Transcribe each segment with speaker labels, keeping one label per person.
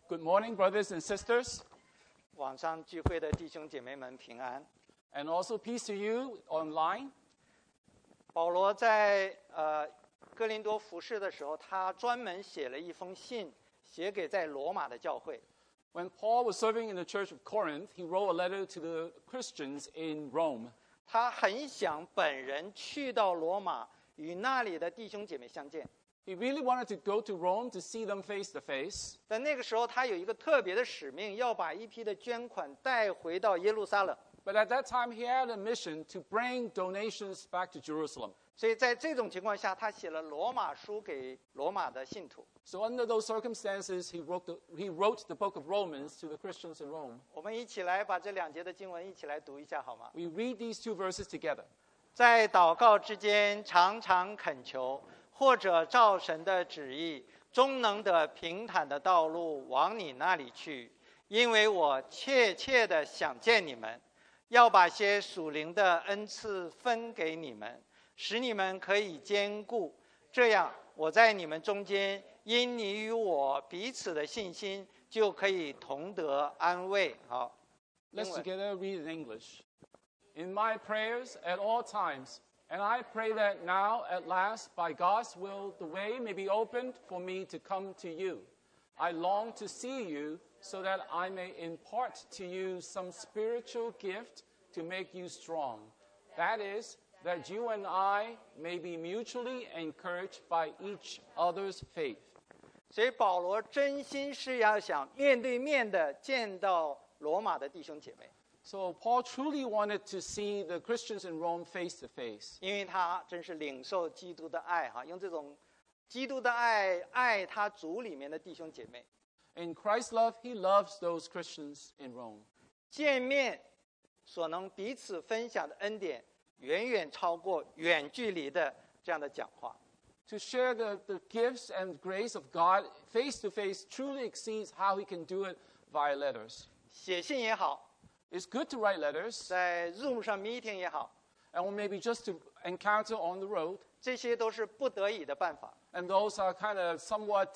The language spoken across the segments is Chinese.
Speaker 1: Good morning, brothers and sisters,
Speaker 2: 网上聚会的弟兄姐妹们平安。
Speaker 1: and also peace to you online.
Speaker 2: 保罗在哥林多服侍的时候，他专门写了一封信，写给在罗马的教会。
Speaker 1: When Paul was serving in the church of Corinth, he wrote a letter to the Christians in Rome.
Speaker 2: 他很想本人去到罗马，与那里的弟兄姐妹相见。
Speaker 1: He really wanted to go to Rome to see them face to face.
Speaker 2: 但那个时候，他有一个特别的使命，要把一批的捐款带回到耶路撒冷。
Speaker 1: But at that time, he had a mission to bring donations back to Jerusalem.
Speaker 2: 所以在这种情况下，他写了罗马书给罗马的信徒。
Speaker 1: So under those circumstances, he wrote the book of Romans to the Christians in Rome.
Speaker 2: 我们一起来把这2节的经文一起来读一下，好吗？
Speaker 1: We read these two verses together.
Speaker 2: 在祷告之间，常常恳求，或者照神的旨意，终能得平坦的道路往你那里去。因为我切切的想见你们，要把些属灵的恩赐分给你们，使你们可以坚固。这样，我在你们中间，因你与我彼此的信心，就可以同得安慰。好，
Speaker 1: Let's together read in English. In my prayers at all times, and I pray that now, at last, by God's will, the way may be opened for me to come to you. I long to see you so that I may impart to you some spiritual gift to make you strong. That is, that you and I may be mutually encouraged by each other's faith.
Speaker 2: 所以保罗真心是要想面对面的见到罗马的弟兄姐妹，
Speaker 1: So Paul truly wanted to see the Christians in Rome face to face.
Speaker 2: 因为他真是领受基督的爱哈，用这种基督的爱爱他族里面的弟兄姐妹。
Speaker 1: In Christ's love, he loves those Christians in Rome.
Speaker 2: 见面所能彼此分享的恩典，远远超过远距离的这样的讲话。
Speaker 1: To share the gifts and grace of God face to face truly exceeds how he can do it via letters.
Speaker 2: 写信也好，
Speaker 1: It's good to write letters,
Speaker 2: 在 Zoom 上 meeting 也好，
Speaker 1: and maybe just to encounter on the road,
Speaker 2: 这些都是不得已的办法。
Speaker 1: and those are kind of somewhat,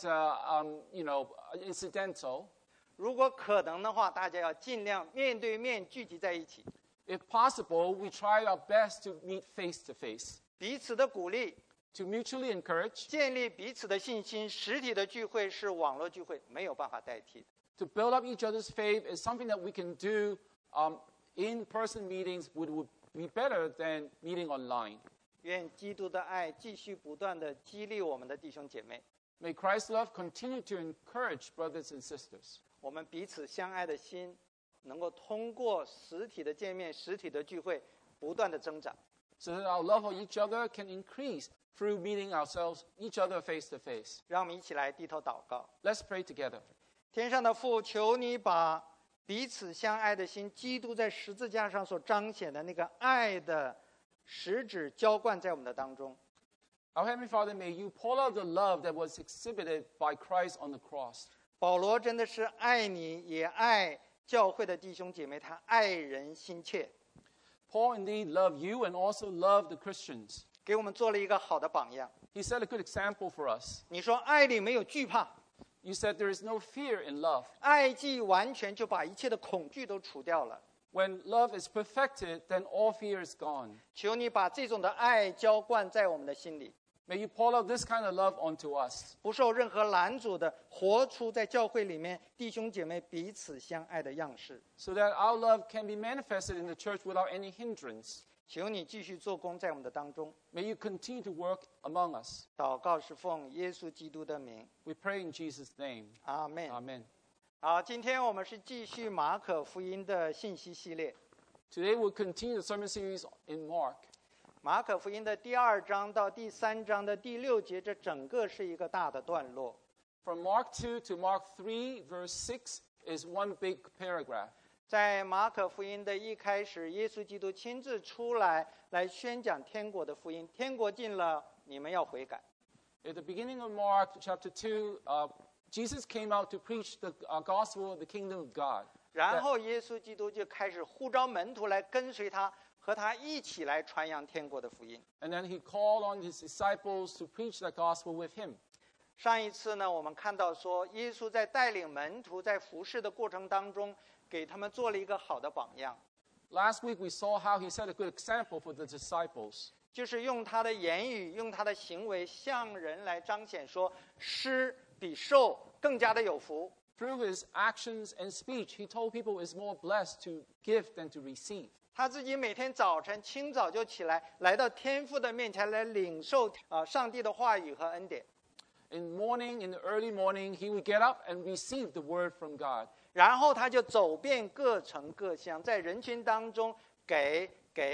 Speaker 1: incidental.
Speaker 2: 如果可能的话，大家要尽量面对面聚集在一起，
Speaker 1: If possible, we try our best to meet face to face,
Speaker 2: 彼此的鼓励，
Speaker 1: to mutually encourage,
Speaker 2: 建立彼此的信心。实体的聚会是网络聚会没有办法代替的。
Speaker 1: to build up each other's faith is something that we can do. In-person meetings would be better than meeting online.
Speaker 2: 愿基督的爱继续不断地激励我们的弟兄姐妹，
Speaker 1: May Christ's love continue to encourage brothers and sisters.
Speaker 2: 我们彼此相爱的心，能够通过实体的见面、实体的聚会，不断地增长。
Speaker 1: So that our love for each other can increase through meeting each other face to face.
Speaker 2: 让我们一起来低头祷告。
Speaker 1: Let's pray together.
Speaker 2: 天上的父，求你把彼此相爱的心，基督在十字架上所彰显的那个爱的实质浇灌在我们的当中。
Speaker 1: Our Heavenly Father, may you pour out the love that was exhibited by Christ on the cross.
Speaker 2: 保罗真的是爱你，也爱教会的弟兄姐妹，他爱人心切，
Speaker 1: Paul indeed loved you and also loved the Christians.
Speaker 2: 给我们做了一个好的榜样。
Speaker 1: He set a good example for us.
Speaker 2: 你说爱里没有惧怕，
Speaker 1: You said there is no fear in love.
Speaker 2: 爱既完全，就把一切的恐惧都除掉了。
Speaker 1: When love is perfected, then all fear is gone.
Speaker 2: 求你把这种的爱浇灌在我们的心里，
Speaker 1: May you pour out this kind of love onto us,
Speaker 2: 不受任何拦阻的活出在教会里面弟兄姐妹彼此相爱的样式。
Speaker 1: so that our love can be manifested in the church without any hindrance.
Speaker 2: 求你继续做工在我们的当中。
Speaker 1: May you continue to work among us.
Speaker 2: 祷告是奉耶稣基督的名，
Speaker 1: We pray in Jesus' name.
Speaker 2: 阿门。
Speaker 1: Amen.
Speaker 2: 好，今天我们是继续马可福音的信息系列。
Speaker 1: Today we'll continue the sermon series in Mark.
Speaker 2: 马可福音的第2章到第3章的第6节，这整个是一个大的段落。
Speaker 1: From Mark 2 to Mark 3, verse 6 is one big paragraph.
Speaker 2: 在马可福音的一开始，耶稣基督亲自出来宣讲天国的福音，天国近了，你们要悔改。
Speaker 1: At the beginning of Mark chapter 2, Jesus came out to preach the gospel of the kingdom of God.
Speaker 2: 然后耶稣基督就开始呼召门徒来跟随他，和他一起来传扬天国的福音。
Speaker 1: And then he called on his disciples to preach the gospel with him.
Speaker 2: 上一次呢，我们看到说，耶稣在带领门徒在服侍的过程当中，给他们做了一个好的榜样，
Speaker 1: Last week we saw how he set a good example for the disciples.
Speaker 2: 就是用他的言语，用他的行为向人来彰显说，施比受更加的有福。
Speaker 1: Through his actions and speech, he told people it's more blessed to give than to receive.
Speaker 2: 他自己每天早晨清早就起来，来到天父的面前来领受上帝的话语和恩典。
Speaker 1: In the early morning, he would get up and receive the word from God.
Speaker 2: 然后他就走遍各城各乡，在人群当中给。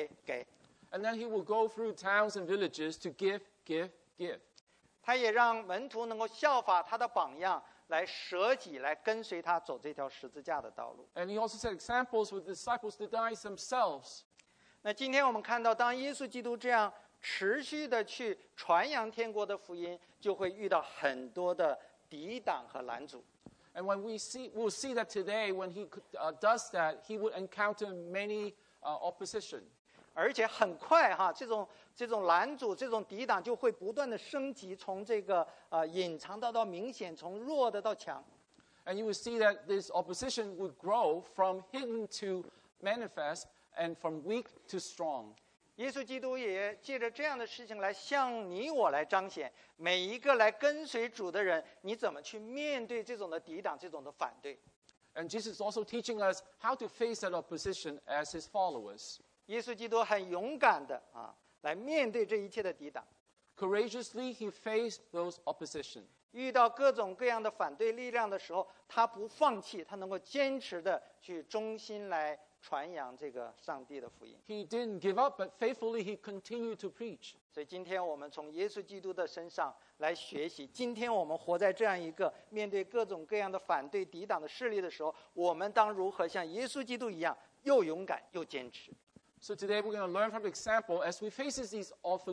Speaker 1: And then he will go through towns and villages to give.
Speaker 2: 他也让门徒能够效法他的榜样，来舍己，来跟随他走这条十字架的道路。
Speaker 1: And he also set examples for the disciples to deny themselves.
Speaker 2: 那今天我们看到，当耶稣基督这样持续的去传扬天国的福音，就会遇到很多的抵挡和拦阻。
Speaker 1: And when we'll see that today, when he does that, he would encounter many opposition.
Speaker 2: 而且很快这种拦阻、这种抵挡就会不断的升级，从这个隐藏到明显，从弱的到强。
Speaker 1: And you will see that this opposition would grow from hidden to manifest and from weak to strong.
Speaker 2: 耶稣基督也借着这样的事情来向你我来彰显，每一个来跟随主的人，你怎么去面对这种的抵挡、这种的反对。
Speaker 1: And Jesus is also teaching us how to face that opposition as his followers.
Speaker 2: 耶稣基督很勇敢的来面对这一切的抵挡。
Speaker 1: Courageously, he faced those opposition.
Speaker 2: 遇到各种各样的反对力量的时候，他不放弃，他能够坚持的去忠心来传扬这个上帝的福音。
Speaker 1: He didn't give up, but faithfully he continued to preach.
Speaker 2: 所以今天我们从耶稣基督的身上来学习，今天我们活在这样一个面对各种各样的反对抵挡的势力的时候，我们当如何像耶稣基督一样，又勇敢又坚持。
Speaker 1: So today we're going to learn from the example as we face these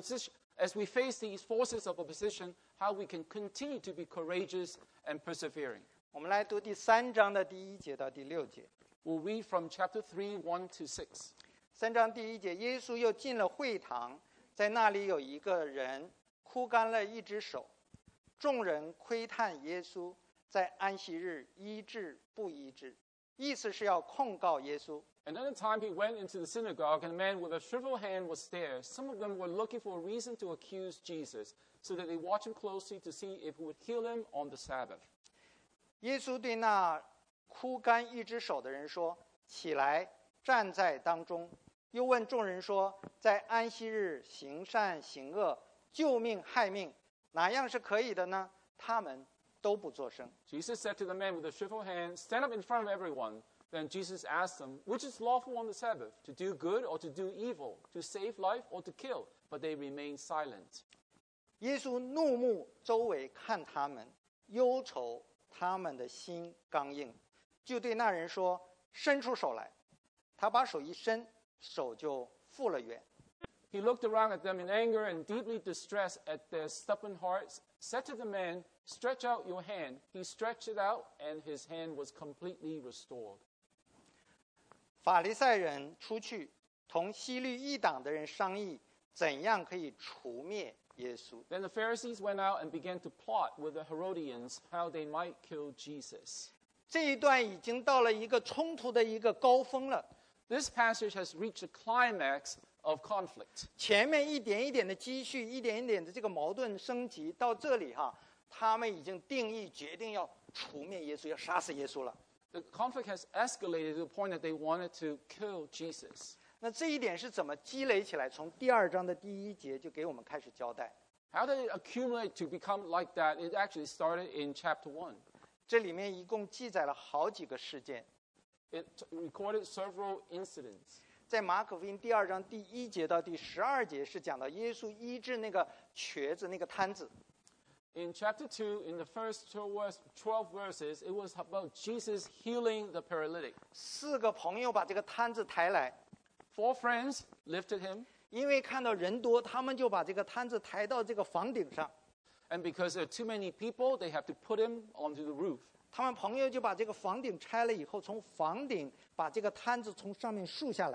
Speaker 1: forces of opposition, how we can continue to be courageous and persevering.
Speaker 2: 我们来读第3章的第1节到第6节。
Speaker 1: We'll read from chapter 3, 1 to 6.
Speaker 2: 3章第1节，耶稣又进了会堂，在那里有一个人枯干了一只手，众人窥探耶稣在安息日医治不医治，意思是要控告耶稣。
Speaker 1: And at the time he went into the synagogue, and a man with a shriveled hand was there. Some of them were looking for a reason to accuse Jesus, so that they watched him closely to see if he would heal him on the Sabbath.
Speaker 2: 耶稣对那枯干一只手的人说：“起来，站在当中。”又问众人说：“在安息日行善行恶，救命害命，哪样是可以的呢？”他们都不作声。
Speaker 1: Jesus said to the man with the shriveled hand, "Stand up in front of everyone." Then Jesus asked them, "Which is lawful on the Sabbath, to do good or to do evil, to save life or to kill?" But they remained silent.
Speaker 2: 耶稣怒目周围看他们，忧愁他们的心刚硬，就对那人说：“伸出手来。”他把手一伸，手就复了原。
Speaker 1: He looked around at them in anger and deeply distressed at their stubborn hearts, said to the man, "Stretch out your hand." He stretched it out, and his hand was completely restored.
Speaker 2: 法利赛人出去，同希律一党的人商议，怎样可以除灭耶稣。
Speaker 1: Then the Pharisees went out and began to plot with the Herodians how they might kill Jesus.
Speaker 2: 这一段已经到了一个冲突的一个高峰了。
Speaker 1: This passage has reached the climax of conflict.
Speaker 2: 前面一点一点的积蓄，一点一点的这个矛盾升级，到这里他们已经定义决定要除灭耶稣，要杀死耶稣了。
Speaker 1: The conflict has escalated to the point that they wanted to kill Jesus.
Speaker 2: 那这一点是怎么积累起来？从第2章的第1节就给我们开始交代。
Speaker 1: How did it accumulate to become like that? It actually started in chapter 1.
Speaker 2: 这里面一共记载了好几个事件。
Speaker 1: It recorded several incidents.
Speaker 2: 在马可福音第2章第1节到第12节是讲到耶稣医治那个瘸子那个瘫子。
Speaker 1: In chapter 2, in the first 12 verses, it was about Jesus healing the paralytic.
Speaker 2: 4个朋友把这个瘫子抬来，
Speaker 1: 4 friends lifted him,
Speaker 2: 因为看到人多，他们就把这个瘫子抬到这个房顶上。
Speaker 1: and because there are too many people, they have to put him onto the roof.
Speaker 2: 他们朋友就把这个房顶拆了以后，从房顶把这个瘫子从上面竖下来。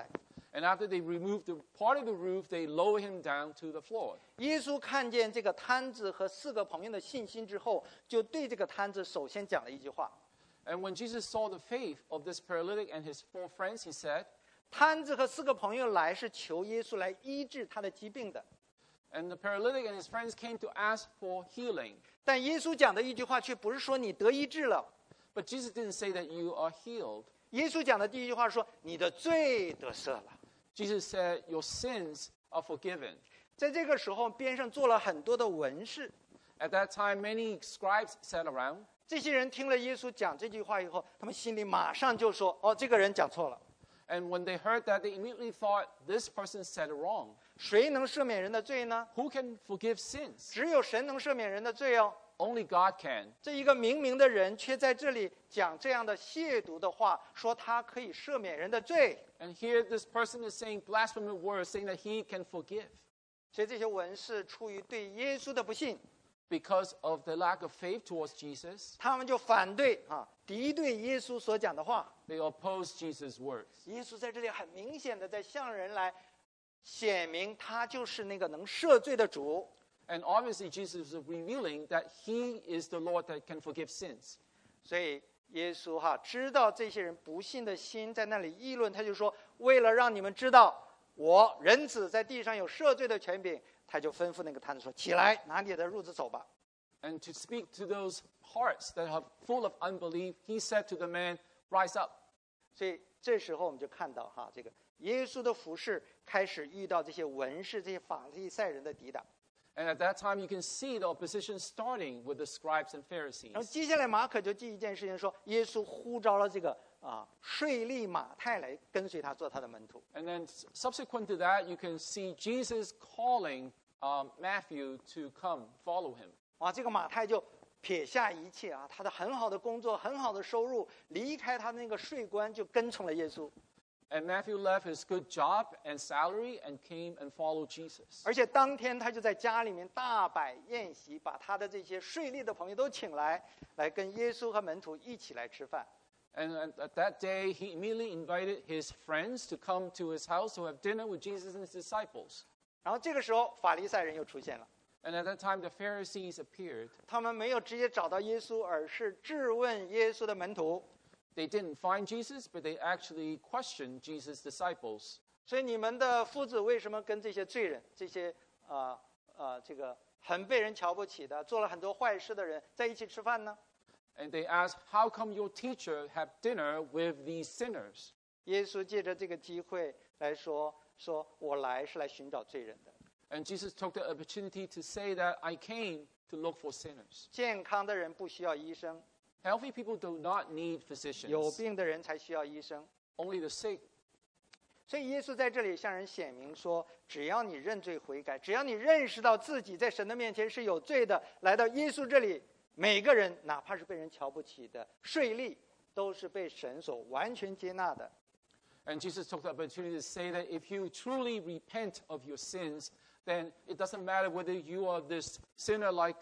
Speaker 1: And after they removed the part of the roof, they lowered him down to the floor.
Speaker 2: 耶稣看见这个摊子和4个朋友的信心之后，就对这个摊子首先讲了一句话。
Speaker 1: And when Jesus saw the faith of this paralytic and his 4 friends, he said,
Speaker 2: 摊子和4个朋友来是求耶稣来医治他的疾病的，
Speaker 1: and the paralytic and his friends came to ask for healing.
Speaker 2: 但耶稣讲的一句话却不是说你得医治了，
Speaker 1: But Jesus didn't say that you are healed.
Speaker 2: 耶稣讲的第一句话说你的罪得赦了。
Speaker 1: Jesus said, your sins are forgiven.
Speaker 2: 在这个时候，边上坐了很多的文士，
Speaker 1: At that time, many scribes sat around.
Speaker 2: 这些人听了耶稣讲这句话以后，他们心里马上就说：“哦，这个人讲错了。
Speaker 1: And when they heard that, they immediately thought, this person said it wrong.
Speaker 2: 谁能赦免人的罪呢？
Speaker 1: Who can forgive sins?
Speaker 2: 只有神能赦免人的罪哦。
Speaker 1: Only God can.
Speaker 2: 这一个明明的人，却在这里讲这样的亵渎的话，说他可以赦免人的罪。
Speaker 1: And here this person is saying blasphemous words, saying that he can forgive.
Speaker 2: 所以这些文士出于对耶稣的不信，
Speaker 1: Because of the lack of faith towards Jesus,
Speaker 2: 他们就反对敌对耶稣所讲的话。
Speaker 1: they oppose Jesus' words.
Speaker 2: 耶稣在这里很明显的在向人来显明，他就是那个能赦罪的主。
Speaker 1: And obviously, Jesus is revealing that he is the Lord that can forgive sins.
Speaker 2: 所以耶稣知道这些人不信的心在那里议论，他就说：为了让你们知道我人子在地上有赦罪的权柄，他就吩咐那个摊子说：起来，拿你的褥子走吧。
Speaker 1: And to speak to those hearts that are full of unbelief, he said to the man, rise up.
Speaker 2: 所以这时候我们就看到这个耶稣的服事开始遇到这些文士、这些法利赛人的抵挡。
Speaker 1: And at that time, you can see the opposition starting with the scribes and
Speaker 2: 然后
Speaker 1: Pharisees.
Speaker 2: 接下来马可就记一件事情说，耶稣呼召了这个税吏马太来跟随他，做他的门徒。
Speaker 1: And then subsequent to that, you can see Jesus calling Matthew to come follow him.
Speaker 2: 这个马太就撇下一切他的很好的工作、很好的收入，离开他那个税关，就跟从了耶稣。
Speaker 1: And Matthew left his good job and salary and came and followed Jesus.
Speaker 2: 而且当天他就在家里面大摆宴席，把他的这些税吏的朋友都请来，来跟耶稣和门徒一起来吃饭。
Speaker 1: And at that day, he immediately invited his friends to come to his house to have dinner with Jesus and his disciples.
Speaker 2: 然后这个时候法利赛人又出现了，
Speaker 1: And at that time, the Pharisees appeared.
Speaker 2: 他们没有直接找到耶稣，而是质问耶稣的门徒。
Speaker 1: They didn't find Jesus, but they actually questioned Jesus' disciples.
Speaker 2: 所以你们的夫子为什么跟这些罪人、这些这个很被人瞧不起的、做了很多坏事的人在一起吃饭呢？
Speaker 1: And they asked, how come your teacher had dinner with these sinners?
Speaker 2: 耶稣借着这个机会来说我来是来寻找罪人的。
Speaker 1: And Jesus took the opportunity to say that I came to look for sinners.
Speaker 2: 健康的人不需要医生，
Speaker 1: Healthy people do not need
Speaker 2: 有
Speaker 1: physicians,
Speaker 2: 病的人才需要医生。
Speaker 1: only the sick.
Speaker 2: 所以耶稣在这里向人显明说，只要你认罪悔改，只要你认识到自己在神的面前是有罪的，来到耶稣这里，每个人哪怕是被人瞧不起的税吏，都是被神所完全接纳的。
Speaker 1: And Jesus took the opportunity to say that if you truly repent of your sins, then it doesn't matter whether you are this sinner like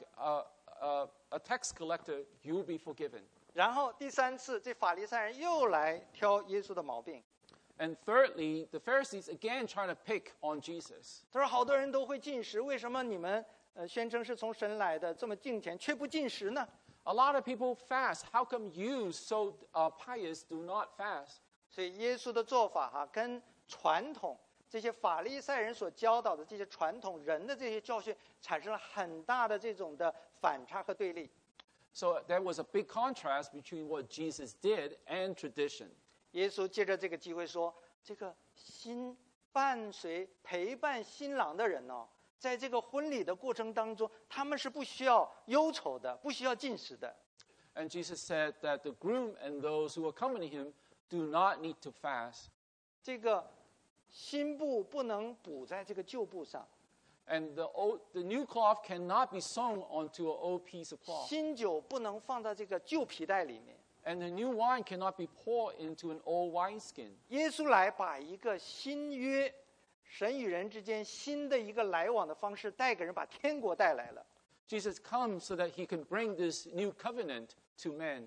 Speaker 1: a tax collector, you will be forgiven.
Speaker 2: 然后第三次，这法利赛人又来挑耶稣的毛病。
Speaker 1: And thirdly, the Pharisees again trying to pick on Jesus.
Speaker 2: 他说：“好多人都会进食，为什么你们宣称是从神来的，这么敬虔，却不进食呢？”
Speaker 1: A lot of people fast. How come you, so pious, do not fast?
Speaker 2: 所以耶稣的做法跟传统这些法利赛人所教导的这些传统人的这些教训产生了很大的这种的反差和对立。
Speaker 1: So there was a big contrast between what Jesus did and tradition.
Speaker 2: 耶稣借着这个机会说：“这个陪伴新郎的人在这个婚礼的过程当中，他们是不需要忧愁的，不需要进食的。”
Speaker 1: And Jesus said that the groom and those who accompany him do not need to fast.
Speaker 2: 这个新布不能补在这个旧布上，
Speaker 1: And the new cloth cannot be sewn onto an old piece of cloth.
Speaker 2: 新酒不能放在这个旧皮带里面。
Speaker 1: And the new wine cannot be poured into an old wineskin.
Speaker 2: 耶稣来把一个新约，神与人之间新的一个来往的方式带给人，把天国带来了。
Speaker 1: Jesus comes so that he can bring this new covenant to men.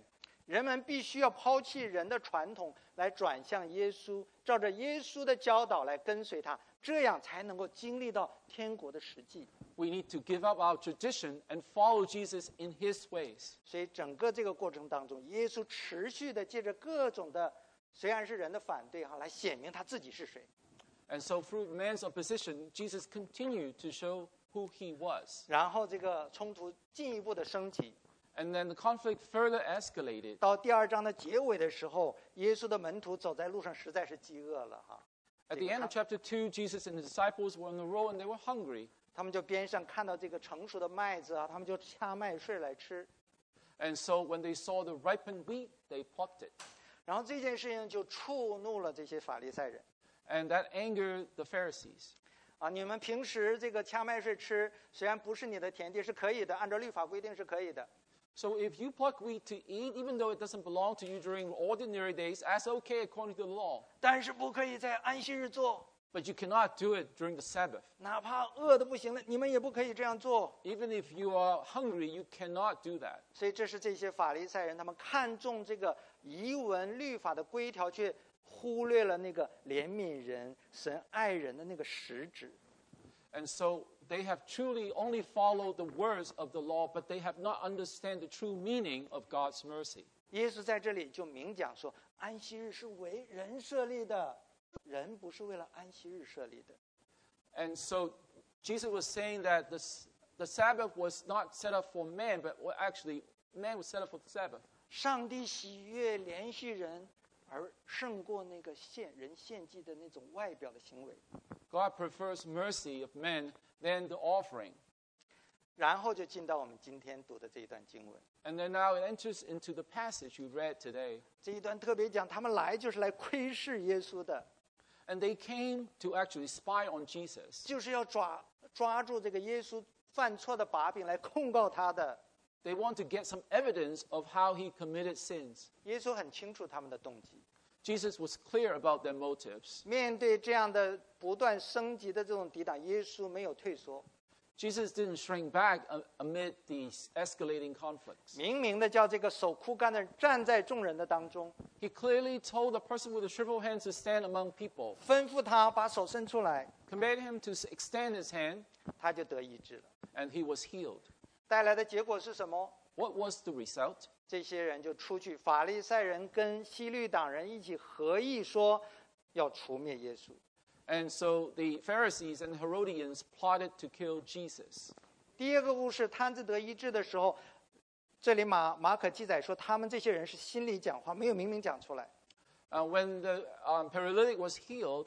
Speaker 2: 人们必须要抛弃人的传统，来转向耶稣，照着耶稣的教导来跟随他，这样才能够经历到天国的实际。
Speaker 1: We need to give up our tradition and follow Jesus in his ways.
Speaker 2: 所以整个这个过程当中，耶稣持续的借着各种的，虽然是人的反对来显明他自己是谁。
Speaker 1: And so through man's opposition, Jesus continued to show who he was.
Speaker 2: 然后这个冲突进一步的升级。
Speaker 1: And then the conflict further escalated.
Speaker 2: 到第2章的结尾的时候，耶稣的门徒走在路上实在是饥饿了
Speaker 1: At the end of chapter 2, Jesus and the disciples were on the road and they were hungry.
Speaker 2: 他们就边上看到这个成熟的麦子他们就掐麦穗来吃。
Speaker 1: And so when they saw the ripened wheat, they plucked it.
Speaker 2: 然后这件事情就触怒了这些法利赛人。
Speaker 1: And that angered the Pharisees.
Speaker 2: 你们平时这个掐麦穗吃，虽然不是你的田地，是可以的，按照律法规定是可以的。
Speaker 1: So if you pluck wheat to eat, even though it doesn't belong to you during ordinary days, that's okay according to the law.
Speaker 2: 但是不可以在安息日做。
Speaker 1: But you cannot do it during the Sabbath.
Speaker 2: 哪怕饿得不行了，你们也不可以这样做。
Speaker 1: Even if you are hungry, you cannot do that.
Speaker 2: 所以这是这些法利赛人，他们看重这个仪文律法的规条，却忽略了那个怜悯人、神爱人的那个实质。
Speaker 1: And so they have truly only followed the words of the law, but they have not understand the true meaning of God's mercy.
Speaker 2: 耶稣在这里就明讲说，安息日是为人设立的，人不是为了安息日设立的。
Speaker 1: And so Jesus was saying that the Sabbath was not set up for man, but actually man was set up for the Sabbath.
Speaker 2: 上帝喜悦连续人，而胜过那个人献祭的那种外表的行为。
Speaker 1: God prefers mercy of men than the offering.
Speaker 2: 然后就进到我们今天读的这一段经文。
Speaker 1: And then now it enters into the passage we read today.
Speaker 2: 这一段特别讲，他们来就是来窥视耶稣的。
Speaker 1: And they came to actually spy on Jesus.
Speaker 2: 就是要抓住这个耶稣犯错的把柄来控告他的。
Speaker 1: They want to get some evidence of how he committed sins.
Speaker 2: 耶稣很清楚他们的动机。
Speaker 1: Jesus was clear about their motives.
Speaker 2: 面对这样的不断升级的这种抵挡，耶稣没有退缩。
Speaker 1: Jesus didn't shrink back amid these escalating conflicts.
Speaker 2: 明明的叫这个手枯干的人站在众人的当中。
Speaker 1: He clearly told the person with the shriveled hands to stand among people.
Speaker 2: 吩咐他把手伸出来。
Speaker 1: Commanded him to extend his hand.
Speaker 2: 他就得医治了。
Speaker 1: And he was healed.
Speaker 2: 带来的结果是什么？
Speaker 1: What was the result?
Speaker 2: 这些人就出去，法利赛人跟希律党人一起合议说，要除灭耶稣。
Speaker 1: And so the Pharisees and Herodians plotted to kill Jesus.
Speaker 2: 第二个故事，瘫子得医治的时候，这里马可记载说，他们这些人是心里讲话，没有明明讲出来。
Speaker 1: When the paralytic was healed,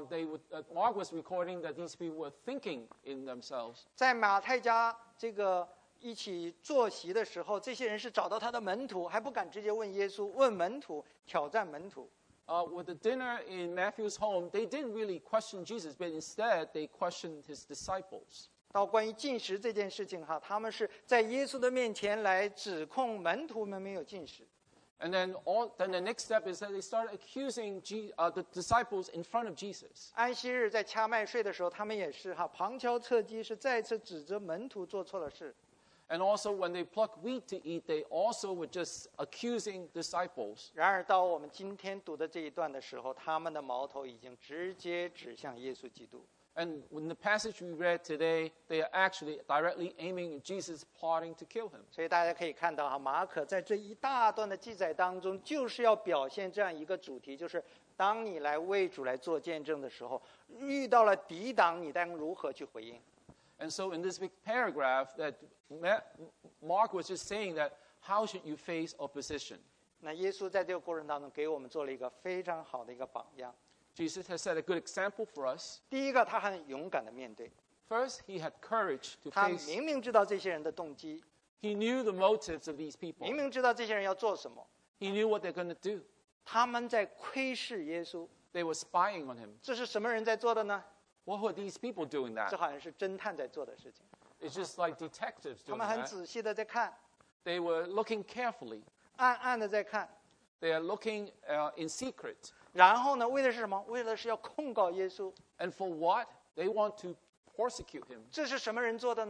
Speaker 1: Mark was recording that these people were thinking in themselves.
Speaker 2: 在马太家这个一起坐席的时候，这些人是找到他的门徒，还不敢直接问耶稣，问门徒，挑战门徒。
Speaker 1: With the dinner in Matthew's home, they didn't really question Jesus, but instead they questioned his disciples.
Speaker 2: 到关于禁食这件事情他们是在耶稣的面前来指控门徒们没有禁食。
Speaker 1: And then the next step is that they started accusing the disciples in front of Jesus.
Speaker 2: 安息日在掐麦穗的时候，他们也是旁敲侧击，是再次指责门徒做错了事。
Speaker 1: And also when they pluck wheat to eat, they also were just accusing disciples.
Speaker 2: 然而到我们今天读的这一段的时候，他们的矛头已经直接指向耶稣基督。
Speaker 1: And in the passage we read today, they are actually directly aiming at Jesus, plotting to kill him.
Speaker 2: 所以大家可以看到马可在这一大段的记载当中，就是要表现这样一个主题，就是当你来为主来做见证的时候，遇到了抵挡，你当如何去回应。
Speaker 1: And so in this big paragraph, that Mark was just saying that how should you face opposition?
Speaker 2: 那耶稣在这个过程当中给我们做了一个非常好的一个榜样。
Speaker 1: Jesus has set a good example for us.
Speaker 2: 第一个，他很勇敢的面对。
Speaker 1: First, he had courage to
Speaker 2: 他
Speaker 1: face.
Speaker 2: 明明知道这些人的动机，
Speaker 1: He knew the motives of these people.
Speaker 2: 明明知道这些人要做什么，
Speaker 1: He knew what they're going to do.
Speaker 2: 他们在窥视耶稣。
Speaker 1: They were spying on him.
Speaker 2: 这是什么人在做的呢？
Speaker 1: What were these people doing
Speaker 2: 这
Speaker 1: that?
Speaker 2: 好像是侦探在做的事情。
Speaker 1: It's just like detectives
Speaker 2: 他
Speaker 1: doing
Speaker 2: 们很
Speaker 1: that.
Speaker 2: 仔细的在看，
Speaker 1: They were looking carefully.
Speaker 2: 暗暗的在看。
Speaker 1: They are looking in secret.
Speaker 2: 然后呢，为的是什么？为的是要控告耶稣。
Speaker 1: And for what? They want to persecute him.
Speaker 2: 这是什么人做的呢？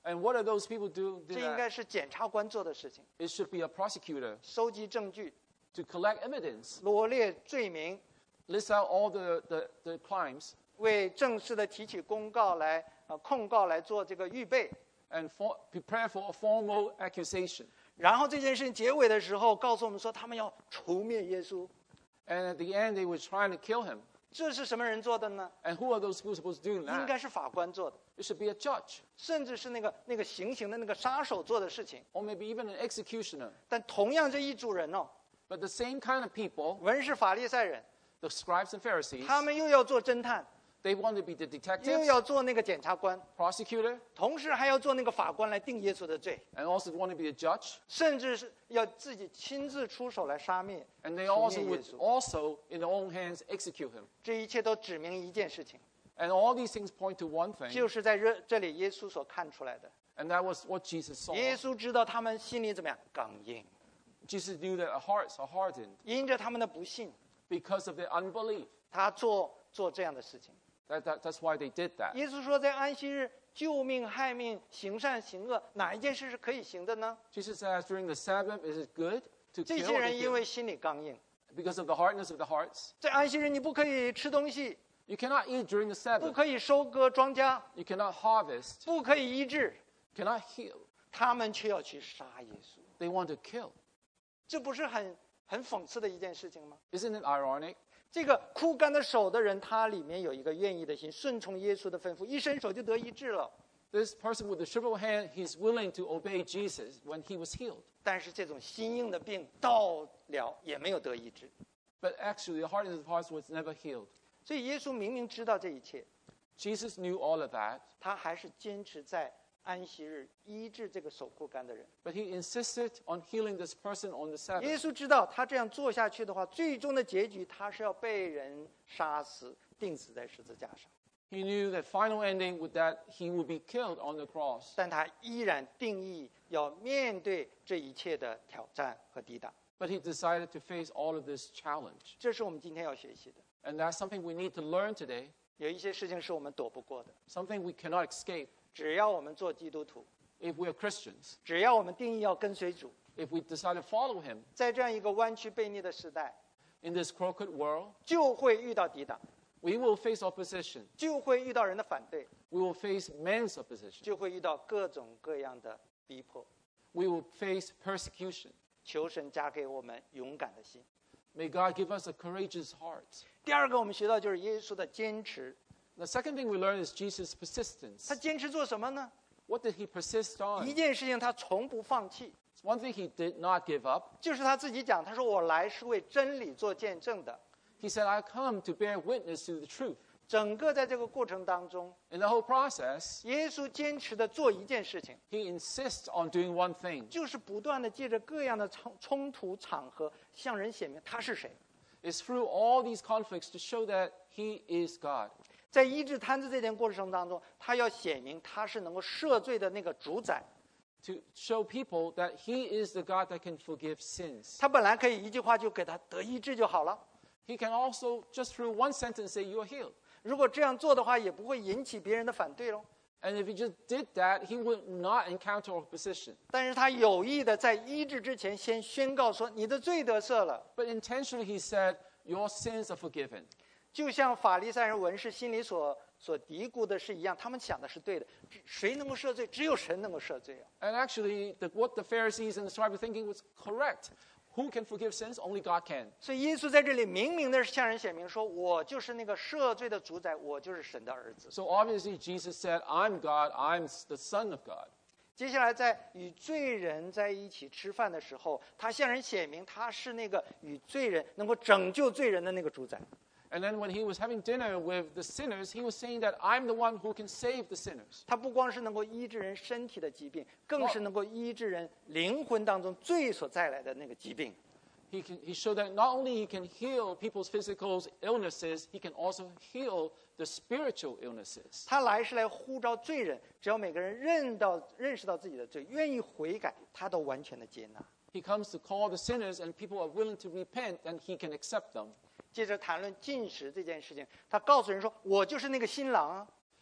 Speaker 1: And what are those people do
Speaker 2: 这应
Speaker 1: that?
Speaker 2: 该是检察官做的事情，
Speaker 1: It should be a prosecutor
Speaker 2: 收集证据，
Speaker 1: to collect evidence,
Speaker 2: 罗列罪名，
Speaker 1: list out all the crimes,
Speaker 2: 为正式的提起控告来做这个预备。
Speaker 1: and prepare for a formal accusation.
Speaker 2: 然后这件事情结尾的时候，告诉我们说，他们要除灭耶稣。
Speaker 1: And at the end, they were trying to kill him.
Speaker 2: 这是什么人做的呢？
Speaker 1: And who are those people supposed to do
Speaker 2: 应
Speaker 1: that?
Speaker 2: 该是法官做的，
Speaker 1: It should be a judge,
Speaker 2: 甚至是那个行刑的那个杀手做的事情。
Speaker 1: or maybe even an executioner.
Speaker 2: 但同样这一组人哦，
Speaker 1: But the same kind of people,
Speaker 2: 文士法利赛人，
Speaker 1: the scribes and Pharisees,
Speaker 2: 他们又要做侦探，
Speaker 1: they want to be the
Speaker 2: 又
Speaker 1: detectives,
Speaker 2: 要做那个检察官，
Speaker 1: prosecutor,
Speaker 2: 同时还要做那个法官来定耶稣的罪，
Speaker 1: and also want to be a judge.
Speaker 2: 甚至是要自己亲自出手来杀灭、
Speaker 1: And they
Speaker 2: 除
Speaker 1: also
Speaker 2: 灭耶
Speaker 1: would
Speaker 2: 稣。
Speaker 1: also, in their own hands, execute him.
Speaker 2: 这一切都指明一件事情，
Speaker 1: And all these things point to one thing,
Speaker 2: 就是在这里耶稣所看出来的。
Speaker 1: and that was what Jesus saw.
Speaker 2: 耶稣知道他们心里怎么样刚硬，
Speaker 1: Jesus knew that our hearts are hardened
Speaker 2: 因着他们的不信，
Speaker 1: because of their unbelief.
Speaker 2: 他做这样的事情。
Speaker 1: That's why they did that.
Speaker 2: 耶稣说，在安息日救命害命、行善行恶，哪一件事是可以行的呢？
Speaker 1: Jesus says during the Sabbath, is it good to
Speaker 2: 这
Speaker 1: kill
Speaker 2: 些
Speaker 1: or
Speaker 2: 人
Speaker 1: to
Speaker 2: 因
Speaker 1: kill?
Speaker 2: 为心里刚硬，
Speaker 1: Because of the hardness of the hearts.
Speaker 2: 在安息日你不可以吃东西，
Speaker 1: You cannot eat during the
Speaker 2: 不
Speaker 1: Sabbath.
Speaker 2: 可以收割庄稼，
Speaker 1: You cannot harvest.
Speaker 2: 不可以医治，
Speaker 1: Cannot heal.
Speaker 2: 他们却要去杀耶稣，
Speaker 1: They want to kill.
Speaker 2: 这不是很讽刺的一件事情吗？
Speaker 1: Isn't it ironic?
Speaker 2: 这个枯干的手的人，他里面有一个愿意的心，顺从耶稣的吩咐，一伸手就得医治了。
Speaker 1: This person with the shriveled hand, he's willing to obey Jesus when he was healed.
Speaker 2: 但是这种心硬的病到了也没有得医治，
Speaker 1: But actually, the hardness of hearts was never healed.
Speaker 2: 所以耶稣明明知道这一切，
Speaker 1: Jesus knew all of that,
Speaker 2: 他还是坚持在安息日医治这个手枯干的人。
Speaker 1: but he insisted on healing this person on the
Speaker 2: 耶
Speaker 1: Sabbath.
Speaker 2: 稣知道他这样做下去的话，最终的结局他是要被人杀死，钉死在十字架上。
Speaker 1: He knew that final ending would that he would be killed on the cross.
Speaker 2: 但他依然定义要面对这一切的挑战和抵挡。
Speaker 1: But he decided to face all of this challenge.
Speaker 2: 这是我们今天要学习的。
Speaker 1: And that's something we need to learn today,
Speaker 2: 有一些事情是我们躲不过的，
Speaker 1: something we cannot escape
Speaker 2: 只要我们做基督徒，
Speaker 1: if we are Christians.
Speaker 2: 只要我们定义要跟随主，
Speaker 1: If we decide to follow him
Speaker 2: 在这样一个弯曲悖逆的时代，
Speaker 1: in this crooked world,
Speaker 2: 就会遇到抵挡，
Speaker 1: we will face opposition.
Speaker 2: 就会遇到人的反对，
Speaker 1: We will face men's opposition.
Speaker 2: 就会遇到各种各样的逼迫。
Speaker 1: We will face persecution.
Speaker 2: 求神加给我们勇敢的心。
Speaker 1: May God give us a courageous heart.
Speaker 2: 第二个我们学到就是耶稣的坚持，
Speaker 1: The second thing we learn is Jesus' persistence.
Speaker 2: 他坚持做什么呢？
Speaker 1: What did he persist
Speaker 2: 一
Speaker 1: on?
Speaker 2: 件事情他从不放弃，
Speaker 1: One thing he did not give up.
Speaker 2: 就是他自己讲，他说我来是为真理做见证的。
Speaker 1: He said, I come to bear witness to the truth.
Speaker 2: 整个在这个过程当中，
Speaker 1: In the whole process,
Speaker 2: 耶稣坚持的做一件事情，
Speaker 1: he insists on doing one thing.
Speaker 2: 就是不断的借着各样的冲突场合，向人显明他是谁。
Speaker 1: It's through all these conflicts to show that he is God.
Speaker 2: 在医治瘫子这件过程当中，他要显明他是能够赦罪的那个主宰。
Speaker 1: To show people that he is the God that can forgive sins.
Speaker 2: 他本来可以一句话就给他得医治就好了，
Speaker 1: He can also, just through one sentence, say, you are healed.
Speaker 2: 如果这样做的话，也不会引起别人的反对喽。
Speaker 1: And if he just did that, he would not encounter opposition.
Speaker 2: 但是他有意的在医治之前先宣告说：“你的罪得赦了。
Speaker 1: But intentionally, he said, your sins are forgiven. ”
Speaker 2: 就像法利赛人文士心里所嘀咕的是一样，他们想的是对的。谁能够赦罪？只有神能够赦罪啊！
Speaker 1: And actually, what the Pharisees and the scribes were thinking was correct. Who can forgive sins? Only God can.
Speaker 2: 所以耶稣在这里明明的向人显明说：“我就是那个赦罪的主宰，我就是神的儿子。”
Speaker 1: So obviously, Jesus said, I'm God, I'm the Son of God.
Speaker 2: 接下来，在与罪人在一起吃饭的时候，他向人显明他是那个与罪人能够拯救罪人的那个主宰。
Speaker 1: And then when he was having dinner with the sinners, he was saying that I'm the one who can save the sinners.
Speaker 2: 他不光是能够医治人身体的疾病，更是能够医治人灵魂当中罪所带来的那个疾病。
Speaker 1: He showed that not only he can heal people's physical illnesses, he can also heal the spiritual illnesses.
Speaker 2: 他来是来呼召罪人，只要每个人认识到自己的罪，愿意悔改，他都完全的接纳。
Speaker 1: He comes to call the sinners, and people are willing to repent, and he can accept them.
Speaker 2: 接着谈论进食这件事情，他告诉人说：“我就是那个新郎啊。”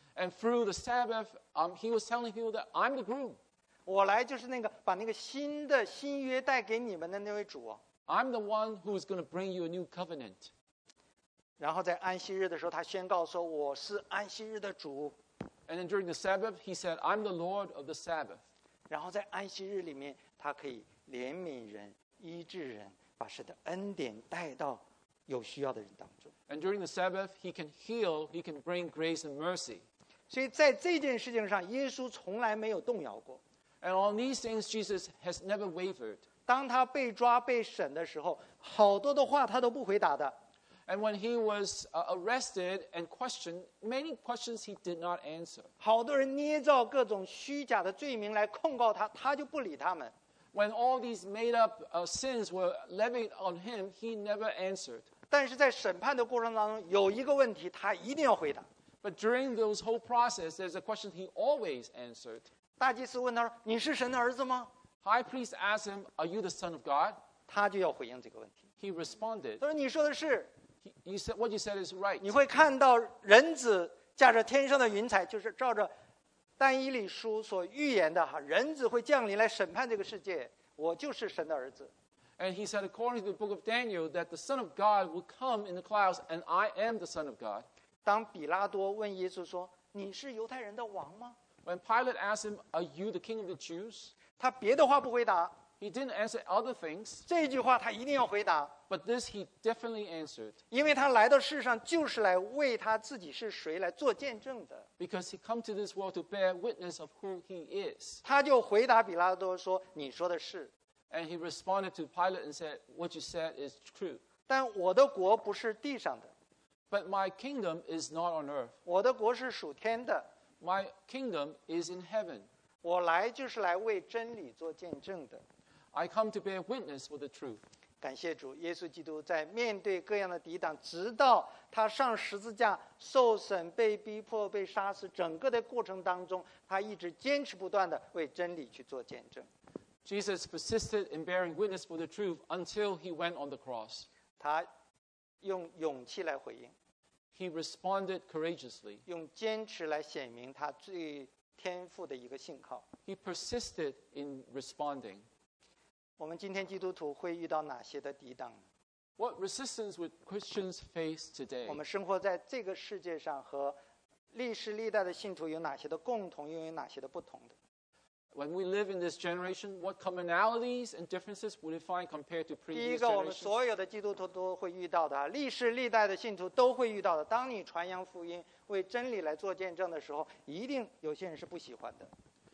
Speaker 1: And through the Sabbath, he was telling people that I'm the groom.
Speaker 2: 我来就是那个把那个新约带给你们的那位主啊。
Speaker 1: I'm the one who is going to bring you a new covenant.
Speaker 2: 然后在安息日的时候，他宣告说：“我是安息日的主。”
Speaker 1: And then during the Sabbath, he said, I'm the Lord of the Sabbath.
Speaker 2: 然后在安息日里面，他可以怜悯人、医治人，把神的恩典带到有需要的人当中。
Speaker 1: And during the Sabbath, he can heal, he can bring grace and mercy.
Speaker 2: 所以在这件事情上，耶稣从来没有动摇过。
Speaker 1: And on these things, Jesus has never wavered.
Speaker 2: 当他被抓被审的时候，好多的话他都不回答的。
Speaker 1: And when he was arrested and questioned, many questions he did not answer.
Speaker 2: 好多人捏造各种虚假的罪名来控告他，他就不理他们。
Speaker 1: When all these made-up sins were levied on him, he never answered.
Speaker 2: 但是在审判的过程当中，有一个问题他一定要回答。
Speaker 1: But during those whole process, there's a question he always answered.
Speaker 2: 大祭司问他说：“你是神的儿子吗？”
Speaker 1: High priest asked him, Are you the Son of God?
Speaker 2: 他就要回应这个问题。
Speaker 1: He responded,
Speaker 2: 他说：“你说的是。”
Speaker 1: You said, what you said is right.
Speaker 2: 你会看到人子驾着天上的云彩，就是照着但以理书所预言的哈，人子会降临来审判这个世界。我就是神的儿子。
Speaker 1: And he said, according to the book of Daniel, that the Son of God will come in the clouds, and I am the Son of God.
Speaker 2: 当比拉多问耶稣说：“你是犹太人的王吗？”
Speaker 1: When Pilate asked him, Are you the king of the Jews?
Speaker 2: 他别的话不回答，
Speaker 1: He didn't answer other things,
Speaker 2: 这句话他一定要回答，
Speaker 1: but this he definitely answered,
Speaker 2: 因为他来到世上就是来为他自己是谁来做见证的。
Speaker 1: because he come to this world to bear witness of who he is.
Speaker 2: 他就回答比拉多说：“你说的是，
Speaker 1: And he responded to Pilate and said, What you said is true.
Speaker 2: 但我的国不是地上的，
Speaker 1: But my kingdom is not on earth.
Speaker 2: 我的国是属天的。
Speaker 1: My kingdom is in heaven.
Speaker 2: 我来就是来为真理做见证的。”
Speaker 1: I come to bear witness for the truth.
Speaker 2: 感谢主，耶稣基督在面对各样的抵挡，直到他上十字架受审、被逼迫、被杀死，整个的过程当中，他一直坚持不断的为真理去做见证。
Speaker 1: Jesus persisted in bearing witness for the truth until he went on the cross.
Speaker 2: 他用勇气来回应，
Speaker 1: He responded courageously.
Speaker 2: 用坚持来显明他最天赋的一个信号。
Speaker 1: He persisted in responding.
Speaker 2: 我们今天基督徒会遇到哪些的抵挡呢？
Speaker 1: What resistance would Christians face today?
Speaker 2: 我们生活在这个世界上和历世历代的信徒有哪些的共同，又有哪些的不同的？
Speaker 1: When we live in this generation, what commonalities and differences would we find compared to
Speaker 2: 第一
Speaker 1: previous
Speaker 2: 个，我们
Speaker 1: generations?
Speaker 2: 所有的基督徒都会遇到的啊，历世历代的信徒都会遇到的。当你传扬福音、为真理来做见证的时候，一定有些人是不喜欢的。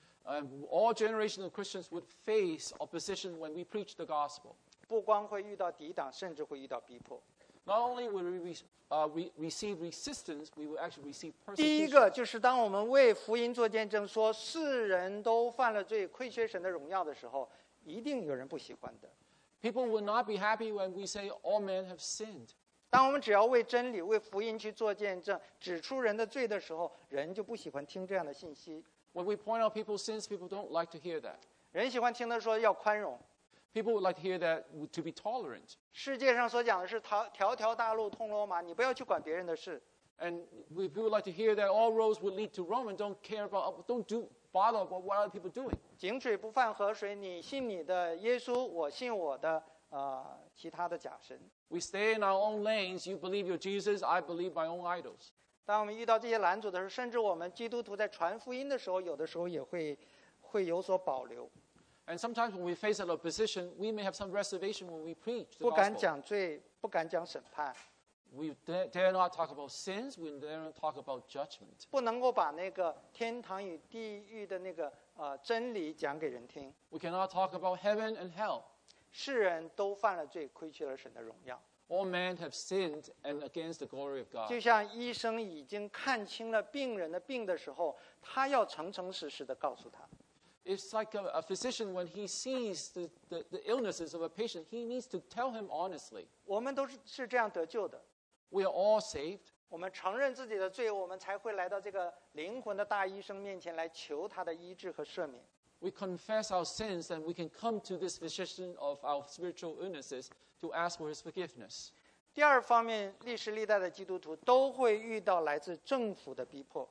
Speaker 1: All generations of Christians would face opposition when we preach the gospel.
Speaker 2: 不光会遇到抵挡，甚至会遇到逼迫。
Speaker 1: Not only will we receive resistance, we will actually receive
Speaker 2: 第一
Speaker 1: persecution.
Speaker 2: 个就是当我们为福音做见证，说世人都犯了罪，亏缺神的荣耀的时候，一定有人不喜欢的。
Speaker 1: People will not be happy when we say all men have sinned.
Speaker 2: 当我们只要为真理、为福音去做见证，指出人的罪的时候，人就不喜欢听这样的信息。
Speaker 1: When we point out people's sins, people don't like to hear that.
Speaker 2: 人喜欢听他说要宽容。
Speaker 1: People would like to hear that to be tolerant.
Speaker 2: 世界上所讲的是条条大路通罗马，你不要去管别人的事。
Speaker 1: And people like to hear that all roads would lead to Rome and don't care about, bother about what other people are doing.
Speaker 2: 井水不犯河水，你信你的耶稣，我信我的其他的假神。
Speaker 1: We stay in our own lanes. You believe your Jesus, I believe my own idols.
Speaker 2: 当我们遇到这些拦阻的时候，甚至我们基督徒在传福音的时候，有的时候也会有所保留，
Speaker 1: And sometimes when we face that opposition, we may have some reservation when we preach the
Speaker 2: 不敢
Speaker 1: gospel.
Speaker 2: 讲罪，不敢讲审判，
Speaker 1: We dare not talk about sins. We dare not talk about judgment.
Speaker 2: 不能够把那个天堂与地狱的那个真理讲给人听。
Speaker 1: We cannot talk about heaven and hell.
Speaker 2: 世人都犯了罪，亏缺了神的荣耀。
Speaker 1: All men have sinned and against the glory of God.
Speaker 2: 就像医生已经看清了病人的病的时候，他要诚诚实实的告诉他。
Speaker 1: It's like a physician, when he sees the illnesses of a patient, he needs to tell him honestly.
Speaker 2: 我们都是这样得救的。
Speaker 1: We are all saved.
Speaker 2: 我们承认自己的罪，我们才会来到这个灵魂的大医生面前来求他的医治和赦免。
Speaker 1: We confess our sins, and we can come to this physician of our spiritual illnesses to ask for his forgiveness.
Speaker 2: 第二方面，历世历代的基督徒都会遇到来自政府的逼迫。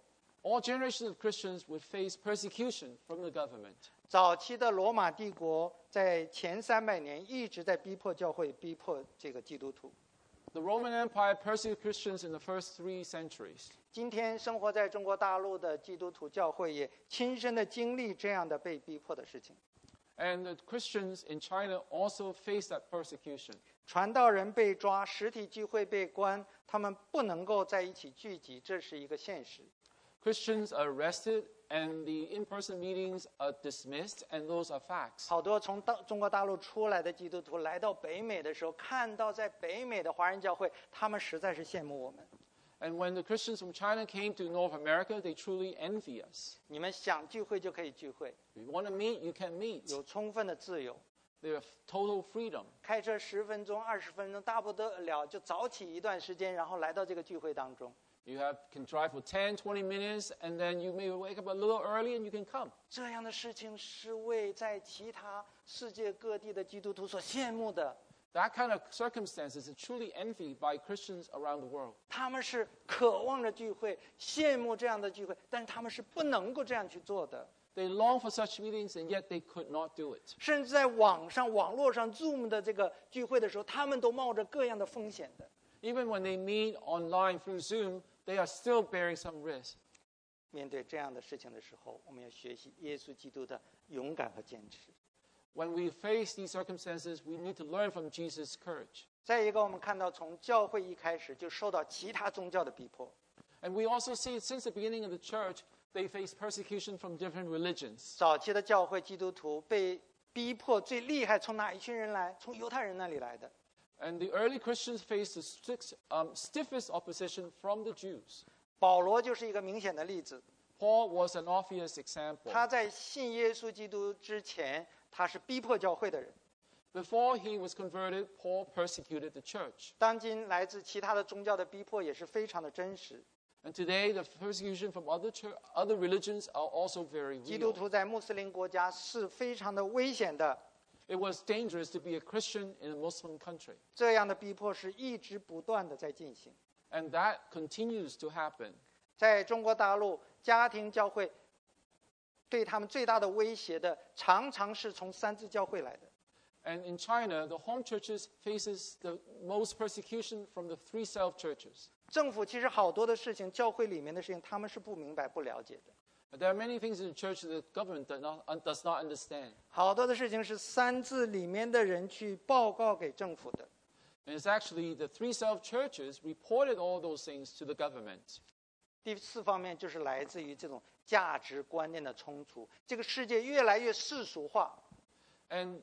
Speaker 1: all generations of Christians would face persecution from the government.
Speaker 2: 早期的罗马帝国在前300年一直在逼迫教会，逼迫这个基督徒。
Speaker 1: The Roman Empire persecuted Christians in the first 3 centuries.
Speaker 2: 今天生活在中国大陆的基督徒教会也亲身的经历这样的被逼迫的事情。
Speaker 1: And the Christians in China also face that persecution.
Speaker 2: 传道人被抓，实体聚会被关，他们不能够在一起聚集，这是一个现实。
Speaker 1: Christians are arrested and the in-person meetings are dismissed, and those are facts.
Speaker 2: 好多从中国大陆出来的基督徒来到北美的时候，看到在北美的华人教会，他们实在是羡慕我们。
Speaker 1: And when the Christians from China came to North America, they truly envy us.
Speaker 2: 你们想聚会就可以聚会，
Speaker 1: If you want to meet, you can meet.
Speaker 2: 有充分的自由。
Speaker 1: They have total freedom.
Speaker 2: 开车10分钟、20分钟，大不得了，就早起一段时间，然后来到这个聚会当中。
Speaker 1: You can drive for 10, 20 minutes, and then you may wake up a little early and you can come.
Speaker 2: 这样的事情是为在其他世界各地的基督徒所羡慕的。
Speaker 1: That kind of circumstances is truly envied by Christians around the world.
Speaker 2: 他们是渴望着聚会，羡慕这样的聚会，但是他们是不能够这样去做的。
Speaker 1: They long for such meetings, and yet they could not do it.
Speaker 2: 甚至在网络上 Zoom 的这个聚会的时候，他们都冒着各样的风险的。
Speaker 1: Even when they meet online through Zoom, they are still bearing some risk.
Speaker 2: 面对这样的事情的时候，我们要学习耶稣基督的勇敢和坚持。
Speaker 1: When we face these circumstances, we need to learn from Jesus' courage.
Speaker 2: 再一个，我们看到从教会一开始就受到其他宗教的逼迫。
Speaker 1: And we also see since the beginning of the church, they face persecution from different religions.
Speaker 2: 早期的教会基督徒被逼迫最厉害，从哪一群人来？从犹太人那里来的。
Speaker 1: And the early Christians faced the stiffest opposition from the Jews.
Speaker 2: 保罗就是一个明显的例子。
Speaker 1: Paul was an obvious example.
Speaker 2: 他在信耶稣基督之前，他是逼迫教会的人。
Speaker 1: Before he was converted, Paul persecuted the church.
Speaker 2: 当今来自其他的宗教的逼迫也是非常的真实。
Speaker 1: And today, the persecution from other religions are also very
Speaker 2: 基督
Speaker 1: real.
Speaker 2: 徒在穆斯林国家是非常的危险的。
Speaker 1: It was dangerous to be a Christian in a Muslim country.
Speaker 2: 这样的逼迫是一直不断的在进行。
Speaker 1: And that continues to happen.
Speaker 2: 在中国大陆，家庭教会对他们最大的威胁的，常常是从三自教会来的。
Speaker 1: And in China, the home churches faces the most persecution from the 3 self-churches.
Speaker 2: 政府其实好多的事情，教会里面的事情，他们是不明白、不了解的。
Speaker 1: There are many things in the church that the government does not understand.
Speaker 2: 好多的事情是三自里面的人去报告给政府的。
Speaker 1: And it's actually the 3 self-churches reported all those things to the government.
Speaker 2: 第4方面就是来自于这种价值观念的冲突，这个世界越来越世俗化。
Speaker 1: And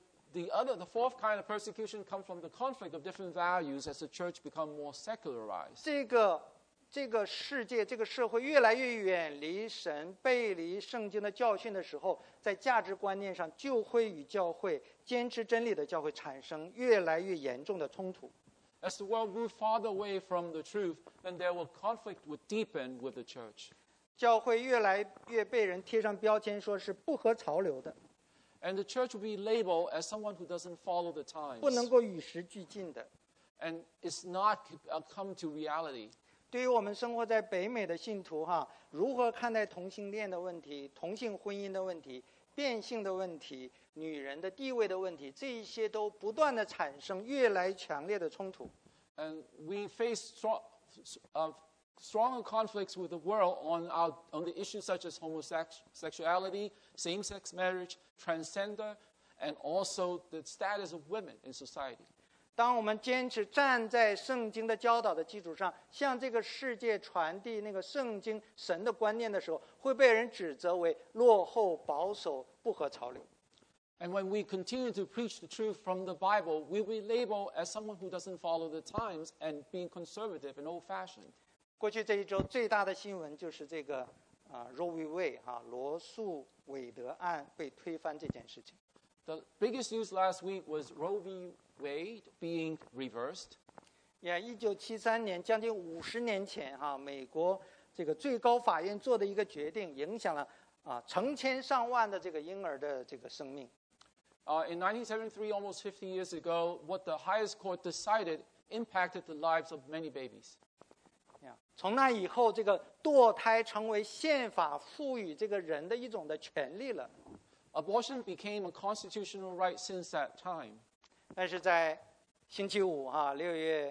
Speaker 1: the 4th kind of persecution comes from the conflict of different values as the church become more secularized.
Speaker 2: 这个世界、这个社会越来越远离神、背离圣经的教训的时候，在价值观念上就会与教会坚持真理的教会产生越来越严重的冲突。
Speaker 1: As the world moves farther away from the truth, then conflict would deepen with the church.
Speaker 2: 教会越来越被人贴上标签，说是不合潮流的，
Speaker 1: And the church will be labeled as someone who doesn't follow the
Speaker 2: 不能
Speaker 1: times.
Speaker 2: 够与时俱进的。
Speaker 1: And it's not come to reality.
Speaker 2: 对于我们生活在北美的信徒如何看待同性恋的问题、同性婚姻的问题、变性的问题、女人的地位的问题，这一些都不断的产生越来强烈的冲突。
Speaker 1: And we face stronger conflicts with the world on the issues such as homosexuality, same-sex marriage, transgender, and also the status of women in society.
Speaker 2: 当我们坚持站在圣经的教导的基础上，向这个世界传递那个圣经神的观念的时候，会被人指责为落后、保守、不合潮流。
Speaker 1: And when we continue to preach the truth from the Bible, we'll be labeled as someone who doesn't follow the times and being conservative and old-fashioned.
Speaker 2: 过去这一周最大的新闻就是这个Roe v. Wade 罗诉韦德案被推翻这件事情。
Speaker 1: The biggest news last week was Roe v. Wade being reversed.
Speaker 2: 1973年，将近50年前美国这个最高法院做的一个决定，影响了成千上万的这个婴儿的这个生命。
Speaker 1: In 1973, almost 50 years ago, what the highest court decided impacted the lives of many babies.
Speaker 2: 从那以后，这个堕胎成为宪法赋予这个人的一种的权利了。
Speaker 1: Abortion became a constitutional right since that time.
Speaker 2: 但是在星期五6月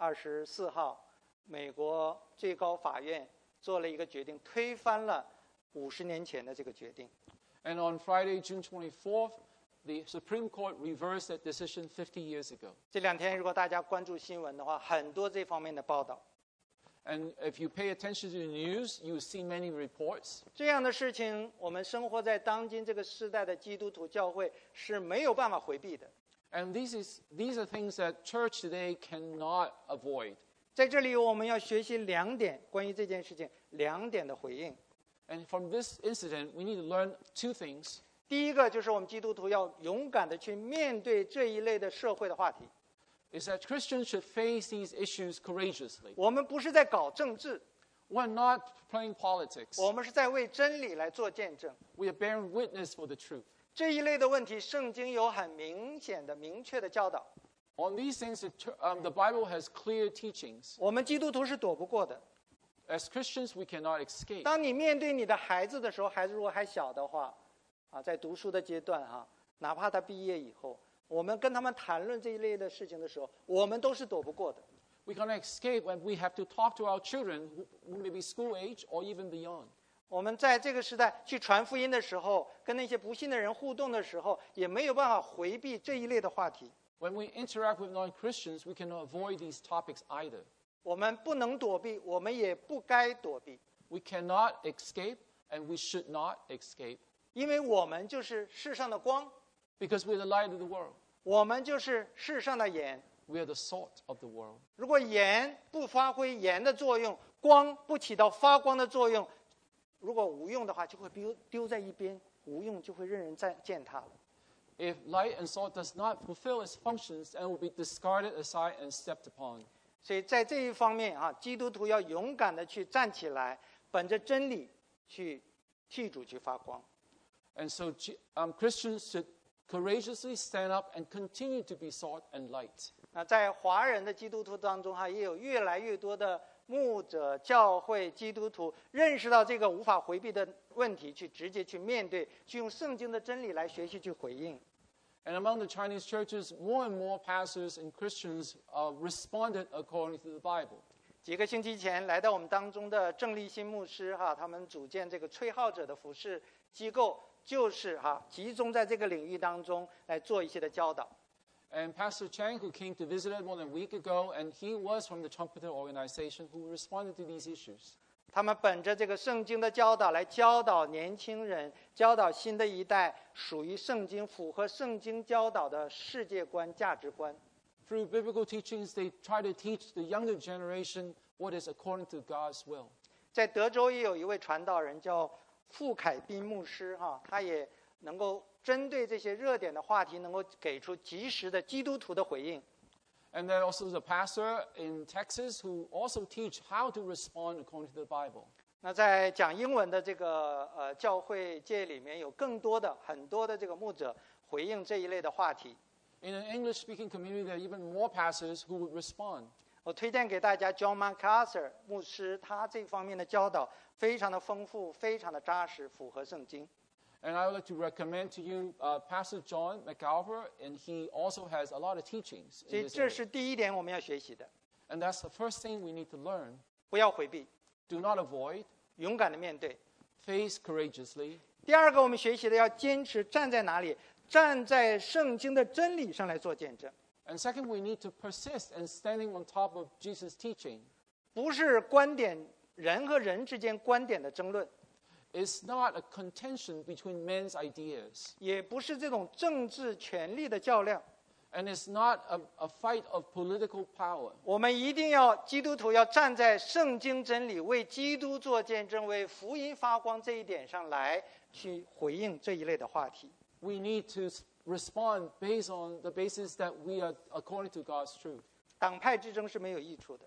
Speaker 2: 24号，美国最高法院做了一个决定，推翻了50年前的这个决定。
Speaker 1: And on Friday, June 24th, the Supreme Court reversed that decision 50 years ago.
Speaker 2: 这2天，如果大家关注新闻的话，很多这方面的报道。
Speaker 1: And if you pay attention to the news, you see many reports.
Speaker 2: 这样的事情，我们生活在当今这个时代的基督徒教会是没有办法回避的。
Speaker 1: And these are things that church today cannot avoid.
Speaker 2: 在这里，我们要学习2点关于这件事情2点的回应。
Speaker 1: And from this incident, we need to learn 2 things.
Speaker 2: 第一个就是我们基督徒要勇敢的去面对这一类的社会的话题。
Speaker 1: Is that Christians should face these issues courageously.
Speaker 2: 我们不是在搞政治，
Speaker 1: We're not playing politics.
Speaker 2: 我们是在为真理来做见证。
Speaker 1: We are bearing witness for the truth.
Speaker 2: 这一类的问题，圣经有很明确的教导。
Speaker 1: On these things, the Bible has clear teachings.
Speaker 2: 我们基督徒是躲不过的。
Speaker 1: As Christians, we cannot escape.
Speaker 2: 当你面对你的孩子的时候，孩子如果还小的话，在读书的阶段哪怕他毕业以后，我们跟他们谈论这一类的事情的时候，我们都是躲不过的。
Speaker 1: We cannot escape when we have to talk to our children who may be school age or even beyond.
Speaker 2: 我们在这个时代去传福音的时候，跟那些不信的人互动的时候，也没有办法回避这一类的话题。
Speaker 1: When we interact with non-Christians, we cannot avoid these topics either.
Speaker 2: 我们不能躲避，我们也不该躲避，
Speaker 1: We cannot escape, and we should not escape,
Speaker 2: 因为我们就是世上的光，
Speaker 1: because we're the light of the world.
Speaker 2: 我们就是世上的盐。
Speaker 1: We are the salt of the world.
Speaker 2: 如果盐不发挥盐的作用，光不起到发光的作用，如果无用的话，就会丢在一边，无用就会任人践踏了。
Speaker 1: If light and salt does not fulfill its functions, and will be discarded aside and stepped upon.
Speaker 2: 所以在这一方面基督徒要勇敢的去站起来，本着真理去替主去发光。
Speaker 1: And so Christians should courageously stand up and continue to be salt and light.
Speaker 2: 那在华人的基督徒当中也有越来越多的牧者、教会、基督徒认识到这个无法回避的问题，去直接去面对，去用圣经的真理来学习去回应。
Speaker 1: And among the Chinese churches, more and more pastors and Christians responded according to the Bible.
Speaker 2: 几个星期前来到我们当中的郑立新牧师他们组建这个吹号者的服事机构，就是集中在这个领域当中来做一些的教导。
Speaker 1: And Pastor Chang, who came to visit us more than a week ago, and he was from the Trumpeter organization who responded to these issues.
Speaker 2: 他们本着这个圣经的教导来教导年轻人，教导新的一代属于圣经、符合圣经教导的世界观、价值观。
Speaker 1: Through biblical teachings, they try to teach the younger generation what is according to God's will.
Speaker 2: 在德州也有一位传道人叫傅凯宾牧师他也能够针对这些热点的话题，能够给出及时的基督徒的回应。
Speaker 1: And there also is a pastor in Texas who also teach how to respond according to the Bible.
Speaker 2: 那在讲英文的这个教会界里面，有很多的这个牧者回应这一类的话题。
Speaker 1: In an English-speaking community, there are even more pastors who would respond.
Speaker 2: 我推荐给大家 John MacArthur 牧师，他这方面的教导非常的丰富，非常的扎实，符合圣经。
Speaker 1: And I would like to recommend to you Pastor John MacArthur, and he also has a lot of teachings
Speaker 2: 所
Speaker 1: in
Speaker 2: 以
Speaker 1: this
Speaker 2: 这
Speaker 1: area.
Speaker 2: 是第一点我们要学习的，
Speaker 1: And that's the first thing we need to learn.
Speaker 2: 不要回避，
Speaker 1: Do not avoid,
Speaker 2: 勇敢的面对。
Speaker 1: face courageously.
Speaker 2: 第二个我们学习的要坚持站在哪里？站在圣经的真理上来做见证，
Speaker 1: And second, we need to persist in standing on top of Jesus' teaching.
Speaker 2: 不是人和人之间观点的争论，
Speaker 1: It's not a contention between men's ideas.
Speaker 2: 也不是这种政治权力的较量。
Speaker 1: And it's not a fight of political power.
Speaker 2: 我们一定基督徒要站在圣经真理，为基督做见证，为福音发光这一点上来去回应这一类的话题。
Speaker 1: We need to respond based on the basis that we are according to God's truth.
Speaker 2: 党派之争是没有益处的，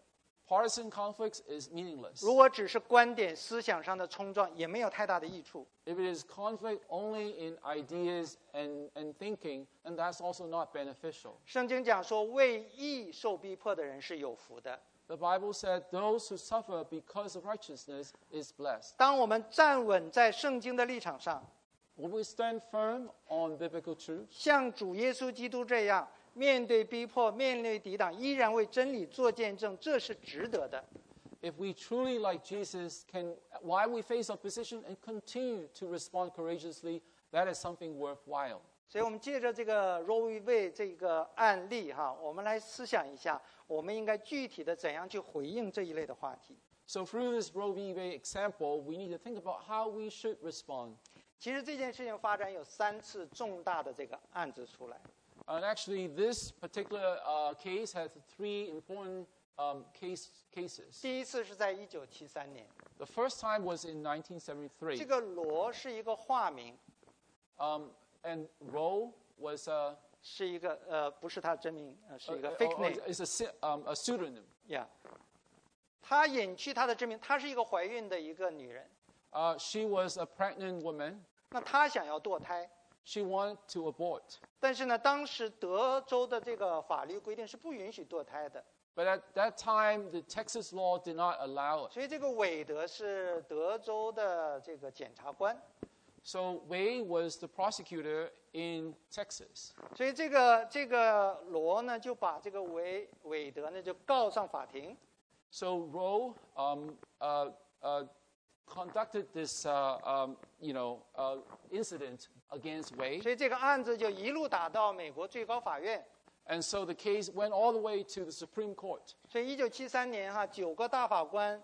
Speaker 1: partisan conflicts is meaningless.
Speaker 2: 如果只是观点思想上的冲撞，也没有太大的益处。
Speaker 1: If it is conflict only in ideas and thinking, then that's also not beneficial.
Speaker 2: 圣经讲说，为义受逼迫的人是有福的。
Speaker 1: The Bible said those who suffer because of righteousness is blessed.
Speaker 2: 当我们站稳在圣经的立场上，
Speaker 1: When we stand firm on biblical truth,
Speaker 2: 像主耶稣基督这样，面对逼迫、面对抵挡，依然为真理做见证，这是值得的。
Speaker 1: if we truly, like Jesus, can, while we face opposition and continue to respond courageously, that is something worthwhile.
Speaker 2: 所以我们借着这个 Roe v. Wade 这个案例我们来思想一下，我们应该具体的怎样去回应这一类的话题。
Speaker 1: So through this Roe v. Wade example, we need to think about how we should respond.
Speaker 2: 其实这件事情发展有3次重大的这个案子出来。
Speaker 1: And actually, this particular case has 3 important cases.
Speaker 2: 第一次是在1973年，
Speaker 1: The first time was in
Speaker 2: 这
Speaker 1: 1973.
Speaker 2: 个罗是一个化名，
Speaker 1: And Roe was
Speaker 2: 是一个不是他真名，是一个 fake name。
Speaker 1: is a pseudonym.
Speaker 2: Yeah， 他隐去他的真名，她是一个怀孕的一个女人。
Speaker 1: She was a pregnant woman.
Speaker 2: 那她想要堕胎，
Speaker 1: She wanted to abort.
Speaker 2: 但是呢，当时德州的这个法律规定是不允许堕胎的，
Speaker 1: But at that time, the Texas law did not allow it.
Speaker 2: 所以这个韦德是德州的这个检察官，
Speaker 1: So Wade was the prosecutor in Texas.
Speaker 2: 所以这个罗呢就把这个韦德呢就告上法庭。
Speaker 1: So Roe conducted this, incident against Wade.
Speaker 2: 所以这个案子就一路打到美国最高法院。
Speaker 1: And so the case went all the way to the Supreme Court.
Speaker 2: 所以1973年9个大法官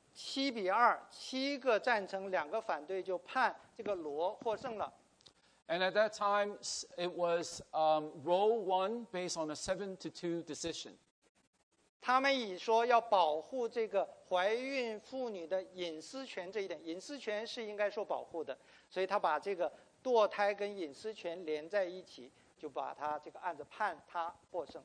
Speaker 2: 7-2，7个赞成，2个反对，就判这个罗获胜了。
Speaker 1: And at that time, it was Roe won based on a 7-2 decision.
Speaker 2: 他们以说要保护这个怀孕妇女的隐私权这一点，隐私权是应该受保护的，所以他把这个堕胎跟隐私权连在一起，就把他这个案子判他获胜。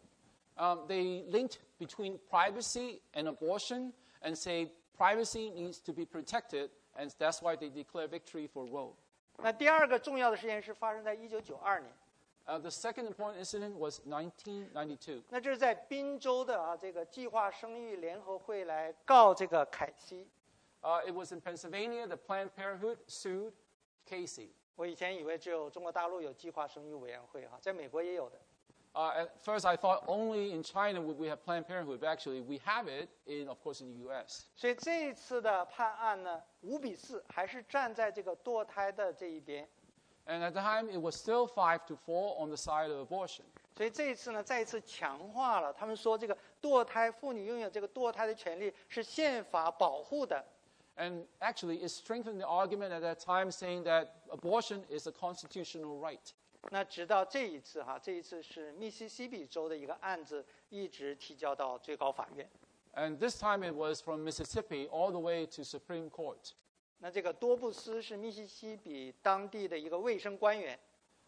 Speaker 1: They linked between privacy and abortion and say privacy needs to be protected, and that's why they declare victory for Roe.
Speaker 2: 那第二个重要的事件是发生在1992年，
Speaker 1: The second important incident was 1992.
Speaker 2: 那这是在宾州的这个计划生育联合会来告这个凯西。
Speaker 1: It was in Pennsylvania. The Planned Parenthood sued Casey.
Speaker 2: 我以前以为只有中国大陆有计划生育委员会在美国也有的。
Speaker 1: At first, I thought only in China would we have Planned Parenthood, but actually we have it of course, in the U.S.
Speaker 2: 所以这一次的判案呢，5-4，还是站在这个堕胎的这一边。
Speaker 1: And at the time, it was still 5-4 on the side of abortion.
Speaker 2: 所以这一次呢，再一次强化了他们说这个堕胎妇女拥有这个堕胎的权利是宪法保护的。
Speaker 1: And actually, it strengthened the argument at that time, saying that abortion is a constitutional right.
Speaker 2: 那直到这一次这一次是密西西比州的一个案子，一直提交到最高法院。
Speaker 1: And this time, it was from Mississippi all the way to Supreme Court.
Speaker 2: 那这个多布斯是密西西比当地的一个卫生官员，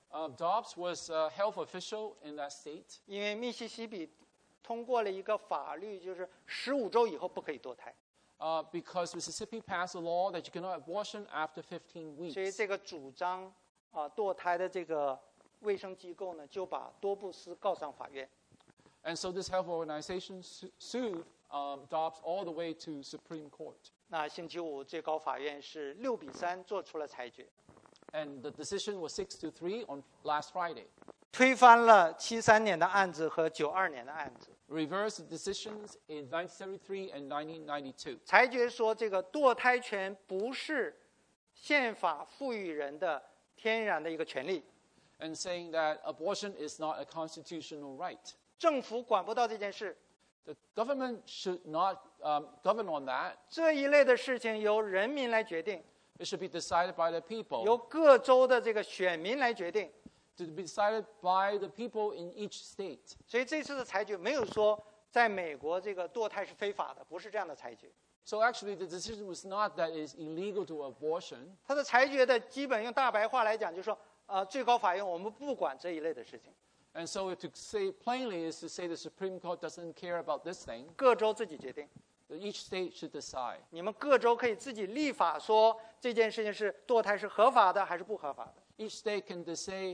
Speaker 1: Dobbs was a health official in that state.
Speaker 2: 因为密西西比通过了一个法律，就是15周以后不可以堕胎。
Speaker 1: Because Mississippi passed a law that you cannot abortion after 15 weeks.
Speaker 2: 所以这个主张堕胎的这个卫生机构呢，就把多布斯告上法院。
Speaker 1: And so this health organization sued Dobbs all the way to Supreme Court.
Speaker 2: 那星期五最高法院是6-3做出了裁决，
Speaker 1: And the decision was 6-3 on last Friday.
Speaker 2: 推翻了73年的案子和92年的案子。
Speaker 1: Reversed the decisions in 1973 and 1992.
Speaker 2: 裁决说，这个堕胎权不是宪法赋予人的天然的一个权利，
Speaker 1: And saying that abortion is not a constitutional right.
Speaker 2: 政府管不到这件事。
Speaker 1: The government should not govern on that.
Speaker 2: 这一类的事情由人民来决定，
Speaker 1: It should be decided by the
Speaker 2: 由
Speaker 1: people.
Speaker 2: 各州的这个选民来决定。
Speaker 1: To be decided by the people in each state.
Speaker 2: 所以这次的裁决没有说在美国这个堕胎是非法的，不是这样的裁决。
Speaker 1: So actually, the decision was not that it's illegal to abortion.
Speaker 2: 他的裁决的基本用大白话来讲，就是说，最高法院我们不管这一类的事情，
Speaker 1: And so to say plainly is to say the Supreme Court doesn't care about this thing.
Speaker 2: 各州自己决定。
Speaker 1: that each state should decide.
Speaker 2: 你们各州可以自己立法说这件事情是堕胎是合法的还是不合法的。
Speaker 1: Each state can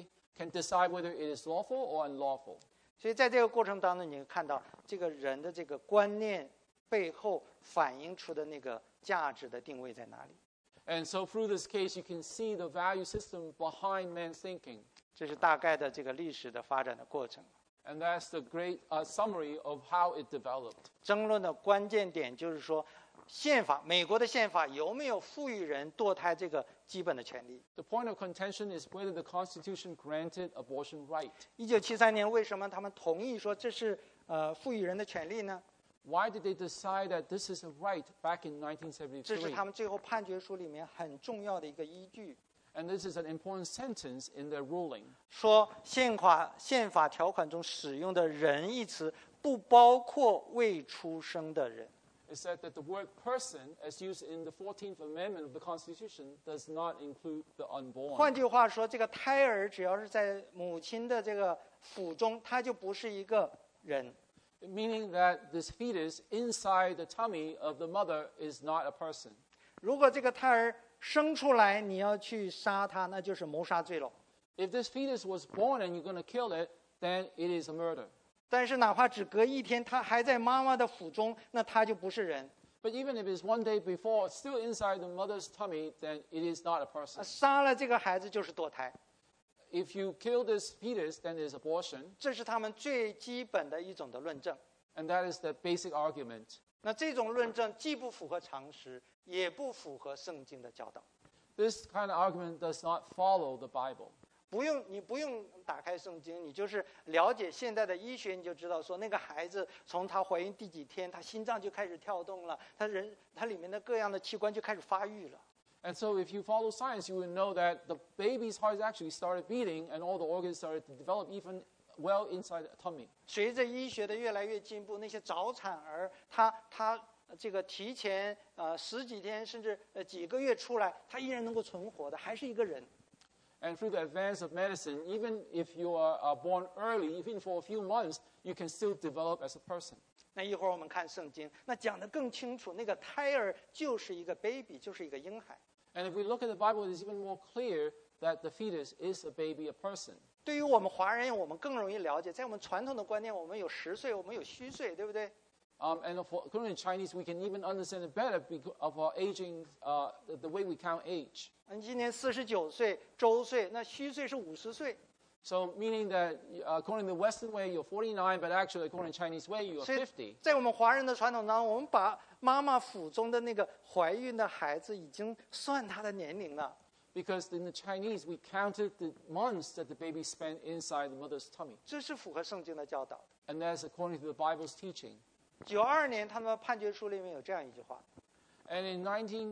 Speaker 1: decide whether it is lawful or unlawful.
Speaker 2: 所以在这个过程当中，你会看到这个人的这个观念背后反映出的那个价值的定位在哪里。
Speaker 1: And so through this case, you can see the value system behind man's thinking.
Speaker 2: 这是大概的这个历史的发展的过程。
Speaker 1: And that's the great summary of how it developed.
Speaker 2: 争论的关键点就是说，美国的宪法有没有赋予人堕胎这个基本的权利？
Speaker 1: The point of contention is whether the Constitution granted abortion right.
Speaker 2: 1973年为什么他们同意说这是赋予人的权利呢？
Speaker 1: Why did they decide that this is a right back in
Speaker 2: 这是
Speaker 1: 1973?
Speaker 2: 他们最后判决书里面很重要的一个依据。
Speaker 1: And this is an important sentence in their ruling.
Speaker 2: 说宪法条款中使用的人一词不包括未出生的人。
Speaker 1: It said that the word person, as used in the 14th Amendment of the Constitution, does not include the
Speaker 2: 换
Speaker 1: unborn.
Speaker 2: 句话说，这个胎儿只要是在母亲的这个腹中，他就不是一个人。
Speaker 1: Meaning that this fetus inside the tummy of the mother is not a person.
Speaker 2: 如果这个胎儿生出来，你要去杀他，那就是谋杀罪了。
Speaker 1: If this fetus was born and you're going to kill it, then it is a murder.
Speaker 2: 但是哪怕只隔一天，他还在妈妈的腹中，那他就不是人。
Speaker 1: But even if it's one day before, still inside the mother's tummy, then it is not a person.
Speaker 2: 杀了这个孩子就是堕胎，
Speaker 1: If you kill this fetus, then it is abortion.
Speaker 2: 这是他们最基本的一种的论证。
Speaker 1: And that is the basic argument.
Speaker 2: 那这种论证既不符合常识，也不符合圣经的教导。
Speaker 1: This kind of argument does not follow the Bible.
Speaker 2: 你不用打开圣经，你就是了解现在的医学，你就知道说那个孩子从他怀孕第几天，他心脏就开始跳动了，他里面的各样的器官就开始发育了。
Speaker 1: And so if you follow science, you will know that the baby's heart actually started beating and all the organs started to develop even well inside the tummy.
Speaker 2: 随着医学的越来越进步，那些早产儿，他这个提前十几天甚至几个月出来，他依然能够存活的，还是一个人。
Speaker 1: And through the advance of medicine, even if you are born early, even for a few months, you can still develop as a person.
Speaker 2: 那一会儿我们看圣经，那讲得更清楚，那个胎儿就是一个 baby， 就是一个婴孩。
Speaker 1: And if we look at the Bible, it's even more clear that the fetus is a baby, a person.
Speaker 2: 对于我们华人，我们更容易了解，在我们传统的观念，我们有10岁，我们有虚岁，对不对？
Speaker 1: And according to Chinese, we can even understand it better because of our aging, the way we count age.
Speaker 2: 今年49岁，周岁，那虚岁是50岁。
Speaker 1: So meaning that according to the Western way, you're 49, but actually according to Chinese way, you're
Speaker 2: 所以
Speaker 1: 50.
Speaker 2: 在我们华人的传统当中，我们把妈妈腹中的那个怀孕的孩子已经算他的年龄了。
Speaker 1: Because in the Chinese, we counted the months that the baby spent inside the mother's tummy.
Speaker 2: 这是符合圣经的教导的。
Speaker 1: And that's according to the Bible's teaching.
Speaker 2: 92年，他们判决书里面有这样一句话，
Speaker 1: And in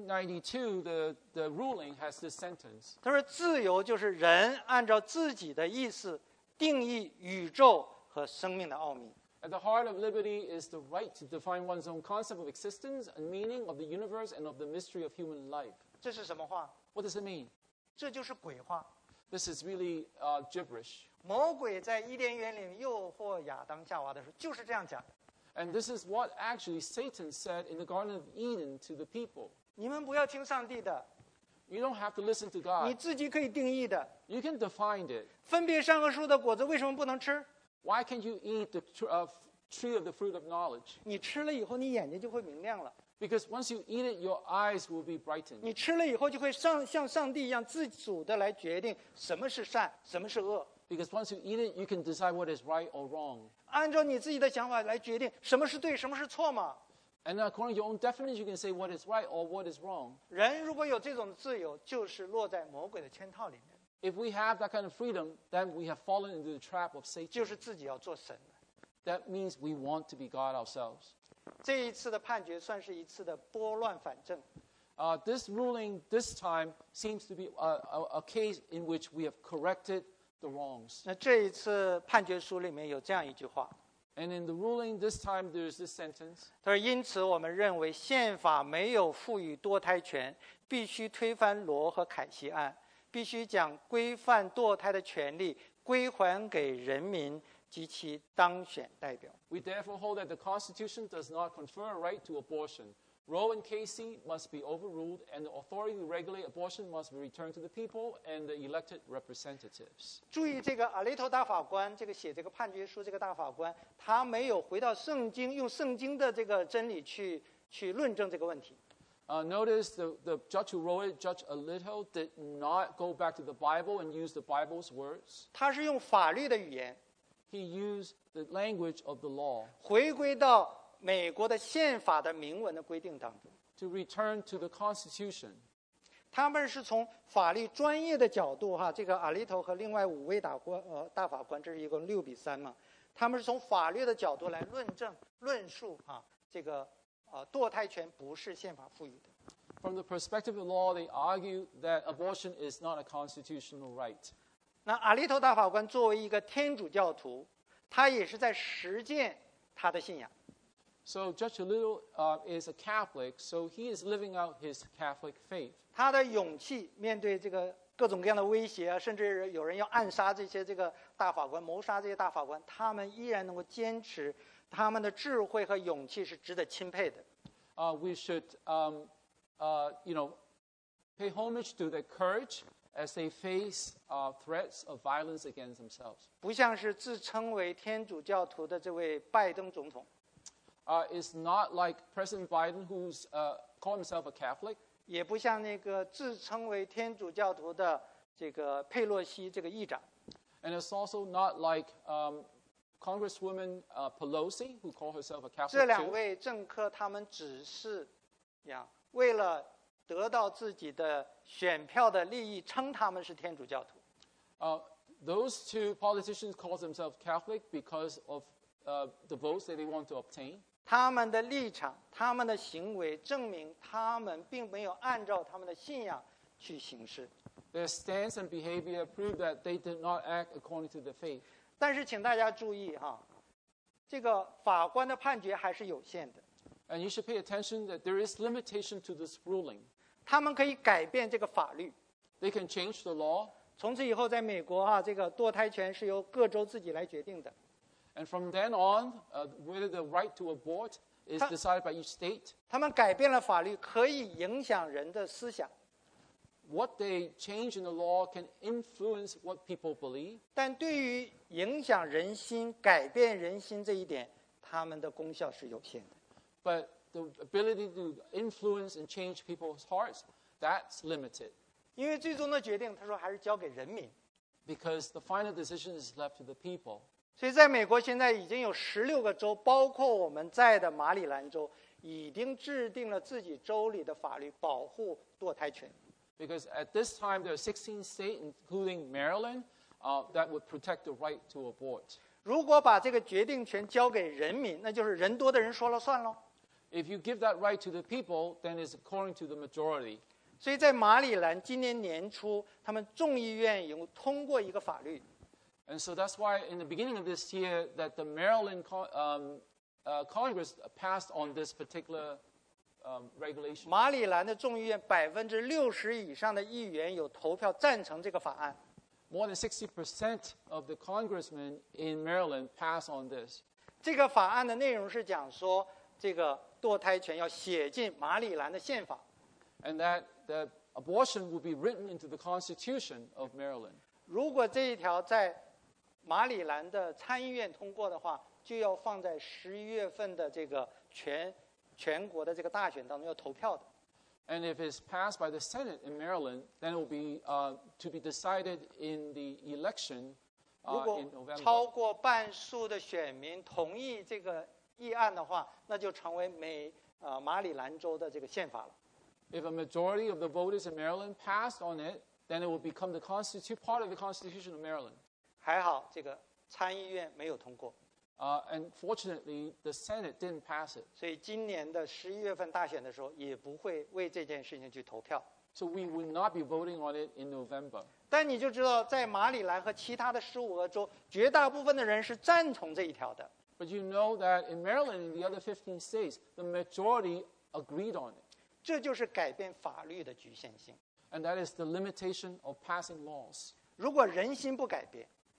Speaker 1: 1992, the ruling has this sentence.
Speaker 2: 他说：“自由就是人按照自己的意思定义宇宙和生命的奥秘。”
Speaker 1: At the heart of liberty is the right to define one's own concept of existence and meaning of the universe and of the mystery of human life.
Speaker 2: 这是什么话？
Speaker 1: What does it mean?
Speaker 2: 这就是鬼话。
Speaker 1: This is really gibberish.
Speaker 2: 魔鬼在伊甸园里诱惑亚当夏娃的时候，就是这样讲。
Speaker 1: And this is what actually Satan said in the Garden of Eden to the people.
Speaker 2: 你们不要听上帝的，
Speaker 1: You don't have to listen to
Speaker 2: 你
Speaker 1: God.
Speaker 2: 自己可以定义的。
Speaker 1: You can define it.
Speaker 2: 分别善恶树的果子为什么不能吃？
Speaker 1: Why can't you eat the tree of the fruit of knowledge?
Speaker 2: 你吃了以后，你眼睛就会明亮了。
Speaker 1: Because once you eat it, your eyes will be brightened.
Speaker 2: 你吃了以后，就会像上帝一样自主的来决定什么是善，什么是恶。
Speaker 1: Because once you eat it, you can decide what is right or wrong.
Speaker 2: 按照你自己的想法来决定什么是对，什么是错嘛。
Speaker 1: And according to your own definition, you can say what is right or what is wrong.
Speaker 2: 人如果有这种自由，就是落在魔鬼的圈套里面，
Speaker 1: If we have that kind of freedom, then we have fallen into the trap of
Speaker 2: 就
Speaker 1: Satan.
Speaker 2: 是自己要做神了。
Speaker 1: That means we want to be God ourselves.
Speaker 2: 这一次的判决算是一次的拨乱反正。
Speaker 1: This ruling this time seems to be a case in which we have corrected the wrongs.
Speaker 2: 那这一次判决书里面有这样一句话，
Speaker 1: And in the ruling this time, there's this sentence.
Speaker 2: 他说：“因此，我们认为宪法没有赋予堕胎权，必须推翻罗和凯西案，必须将规范堕胎的权利归还给人民， 及其当选代表。
Speaker 1: We therefore hold that the Constitution does not confer a right to abortion. Roe and Casey must be overruled, and the authority to regulate abortion must be returned to the people and the elected representatives.
Speaker 2: 注意，这个阿雷头大法官，这个写这个判决书，这个大法官，他没有回到圣经，用圣经的这个真理去论证这个问题。
Speaker 1: Notice the judge who wrote it, Judge Alito, did not go back to the Bible and use the Bible's words.
Speaker 2: 他是用法律的语言，
Speaker 1: He used the language of the law
Speaker 2: 回归到美国的宪法的明文的规定当中。
Speaker 1: to return to the Constitution.
Speaker 2: 他们是从法律专业的角度哈，这个阿里头和另外5位大法官，这是一共6-3嘛，他们是从法律的角度来论述哈，这个堕胎权不是宪法赋予的。
Speaker 1: From the perspective of law, they argue that abortion is not a constitutional right.
Speaker 2: 那阿里头大法官作为一个天主教徒，他也是在实践他的信仰。
Speaker 1: So Judge Alito is a Catholic, so he is living out his Catholic faith.
Speaker 2: 他的勇气面对这个各种各样的威胁啊，甚至有人要暗杀这个大法官，谋杀这些大法官，他们依然能够坚持，他们的智慧和勇气是值得钦佩的。
Speaker 1: We should, pay homage to their courage as they face threats of violence against themselves.
Speaker 2: 不像是自称为天主教徒的这位拜登总统，
Speaker 1: It's not like President Biden, who's called himself a Catholic,
Speaker 2: 也不像那个自称为天主教徒的这个佩洛西这个议长。
Speaker 1: and it's also not like Congresswoman Pelosi, who called herself a
Speaker 2: 这
Speaker 1: Catholic
Speaker 2: 两
Speaker 1: too.
Speaker 2: 位政客，他们只是为了得到自己的选票的利益，称他们是天主教徒。
Speaker 1: Those two politicians call themselves Catholic because of the votes that they want to obtain.
Speaker 2: 他们的立场、他们的行为证明他们并没有按照他们的信仰去行事。
Speaker 1: Their stance and behavior prove that they did not act according to their faith.
Speaker 2: 但是，请大家注意哈，这个法官的判决还是有限的，
Speaker 1: And you should pay attention that there is limitation to this ruling.
Speaker 2: 他们可以改变这个法律。
Speaker 1: They can change the law,
Speaker 2: 从此以后，在美国这个堕胎权是由各州自己来决定的。
Speaker 1: and from then on, whether the right to abort is decided by each state.
Speaker 2: 他们改变了法律，可以影响人的思想，
Speaker 1: What they change in the law can influence what people believe,
Speaker 2: 但对于影响人心、改变人心这一点，他们的功效是有限的。
Speaker 1: but the ability to influence and change people's hearts, that's limited,
Speaker 2: 因为最终的决定，他说还是交给人民。
Speaker 1: because the final decision is left to the people.
Speaker 2: 所以，在美国现在已经有16个州，包括我们在的马里兰州，已经制定了自己州里的法律，保护堕胎权。
Speaker 1: Because at this time, there are 16 states, including Maryland, that would protect the right to abort.
Speaker 2: 如果把这个决定权交给人民，那就是人多的人说了算喽。
Speaker 1: If you give that right to the people, then it's according to the majority.
Speaker 2: 所以在马里兰今年年初，他们众议院有通过一个法律，
Speaker 1: And so that's why in the beginning of this year that the Maryland Congress passed on this particular regulation.
Speaker 2: 马里兰的众议院60%以上的议员有投票赞成这个法案。
Speaker 1: More than 60% of the congressmen in Maryland passed on this.
Speaker 2: 这个法案的内容是讲说，这个堕胎权要写进马里兰的宪法。
Speaker 1: And that abortion will be written into the Constitution of Maryland.
Speaker 2: 如果这一条在马里兰的参议院通过的话，就要放在11月份的这个全国的这个大选当中要投票的。
Speaker 1: And if it's passed by the Senate in Maryland, then it will be to be decided in the election
Speaker 2: 如果
Speaker 1: in November.
Speaker 2: 超过半数的选民同意这个议案的话，那就成为马里兰州的这个宪法了。
Speaker 1: If a majority of the voters in Maryland passed on it, then it will become part of the Constitution of Maryland.
Speaker 2: 还好，这个参议院没有通过，
Speaker 1: And fortunately, the Senate didn't pass it.
Speaker 2: 所以今年的11月份大选的时候，也不会为这件事情去投票。
Speaker 1: So we will not be voting on it in November.
Speaker 2: 但你就知道，在马里兰和其他的15个州，绝大部分的人是赞同这一条的。
Speaker 1: But you know that in Maryland and the other 15 states, the majority agreed on it.
Speaker 2: 这就是改变法律的局限性。
Speaker 1: And that is the limitation of passing laws.
Speaker 2: 如果人心不改变，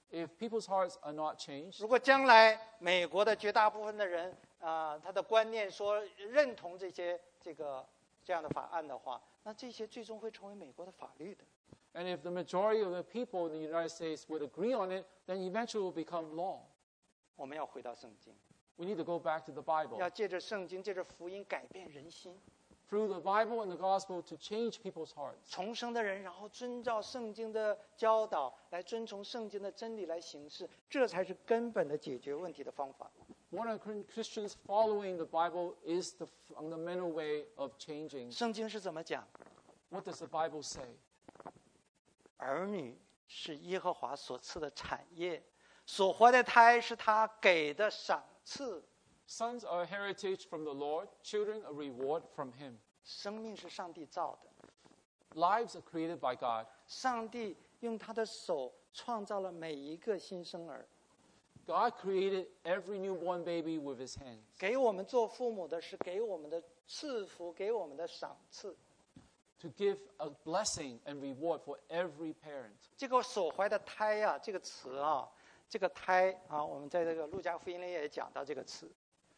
Speaker 1: If people's hearts are not changed,
Speaker 2: 如果将来美国的绝大部分的人他的观念说认同这样的法案的话，那这些最终会成为美国的法律的。
Speaker 1: and if the majority of the people in the United States would agree on it, then eventually it will become law.
Speaker 2: 我们要回到圣经，
Speaker 1: We need to go back to the Bible.
Speaker 2: 要借着圣经，借着福音改变人心。
Speaker 1: Through the Bible and the gospel to change people's hearts.
Speaker 2: 重生的人，然后遵照圣经的教导，来遵从圣经的真理来行事，这才是根本的解决问题的方法。
Speaker 1: One of Christians following the Bible is the fundamental way of changing.
Speaker 2: 圣经是怎么讲？
Speaker 1: What does the Bible say?
Speaker 2: 儿女是耶和华所赐的产业，所怀的胎是他给的赏赐。
Speaker 1: Sons are a heritage from the Lord, children a reward from Him.
Speaker 2: 生命是上帝造的，
Speaker 1: Lives are created by God.
Speaker 2: 上帝用他的手创造了每一个新生儿。
Speaker 1: God created every newborn baby with His hands.
Speaker 2: 给我们做父母的是给我们的赐福，给我们的赏赐。
Speaker 1: To give a blessing and reward for every parent.
Speaker 2: 这个所怀的胎啊，这个词啊，这个胎啊，我们在这个路加福音里也讲到这个词。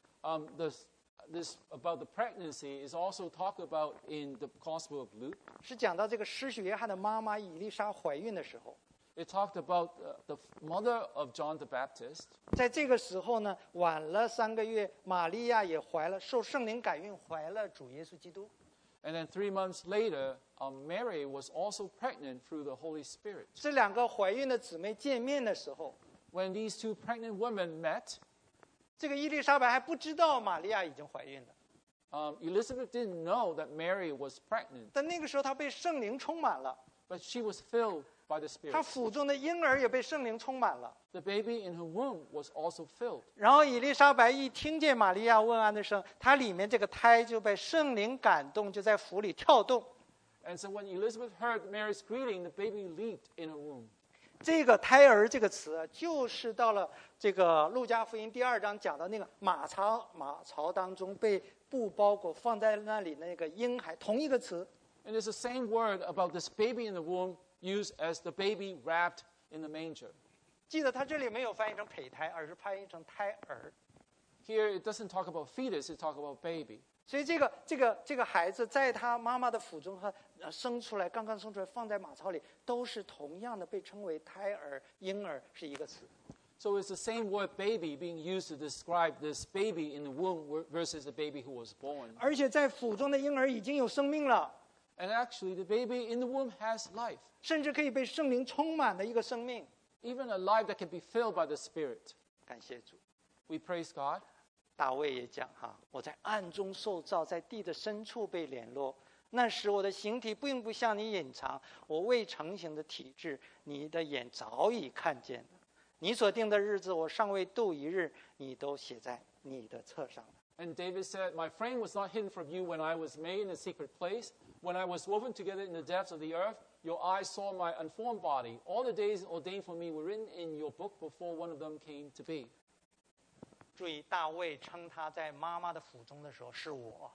Speaker 1: This about the pregnancy is also talked about in the Gospel of Luke.
Speaker 2: 是讲到这个施洗约翰的妈妈以利莎怀孕的时候，
Speaker 1: It talked about the mother of John the Baptist.
Speaker 2: 在这个时候呢，晚了3个月，玛利亚也怀了，受圣灵感孕，怀了主耶稣基督。
Speaker 1: And then 3 months later, Mary was also pregnant through the Holy Spirit.
Speaker 2: 这2个怀孕的姊妹见面的时候，
Speaker 1: When these 2 pregnant women met,
Speaker 2: 这个伊丽莎白还不知道玛利亚已经怀孕了，
Speaker 1: Elizabeth didn't know that Mary was pregnant,
Speaker 2: 但那个时候她被圣灵充满了，
Speaker 1: but she was filled by the
Speaker 2: 她
Speaker 1: Spirit.
Speaker 2: 腹中的婴儿也被圣灵充满了。
Speaker 1: The baby in her womb was also filled.
Speaker 2: 然后伊丽莎白一听见玛利亚问安的声，她里面这个胎就被圣灵感动，就在腹里跳动。
Speaker 1: And so when Elizabeth heard Mary's greeting, the baby leaped in her womb.
Speaker 2: 这个胎儿这个词，就是到了这个路加福音第2章讲到那个马槽当中被布包裹放在那里那个婴孩，同一个词。
Speaker 1: And it's the same word about this baby in the womb used as the baby wrapped in the manger.
Speaker 2: 记得他这里没有翻译成胚胎，而是翻译成胎儿。
Speaker 1: Here it doesn't talk about fetus, it talks about baby.
Speaker 2: 所以这个孩子在他妈妈的腹中和生出来，刚刚生出来放在马槽里，都是同样的被称为胎儿、婴儿是一个词。
Speaker 1: So it's the same word baby being used to describe this baby in the womb versus the baby who was born.
Speaker 2: 而且在腹中的婴儿已经有生命了，
Speaker 1: And actually the baby in the womb has life,
Speaker 2: 甚至可以被圣灵充满的一个生命。
Speaker 1: even a life that can be filled by the Spirit.
Speaker 2: 感谢主。
Speaker 1: We praise God.
Speaker 2: 大卫也讲哈，我在暗中受造，在地的深处被联络。那时我的形体并不向你隐藏，我未成形的体质，你的眼早已看见了。你所定的日子，我尚未度一日，你都写在你的册上了。
Speaker 1: And David said, My frame was not hidden from you when I was made in a secret place. When I was woven together in the depths of the earth, your eyes saw my unformed body. All the days ordained for me were written in your book before one of them came to be.
Speaker 2: 注意，大卫称他在妈妈的腹中的时候是我。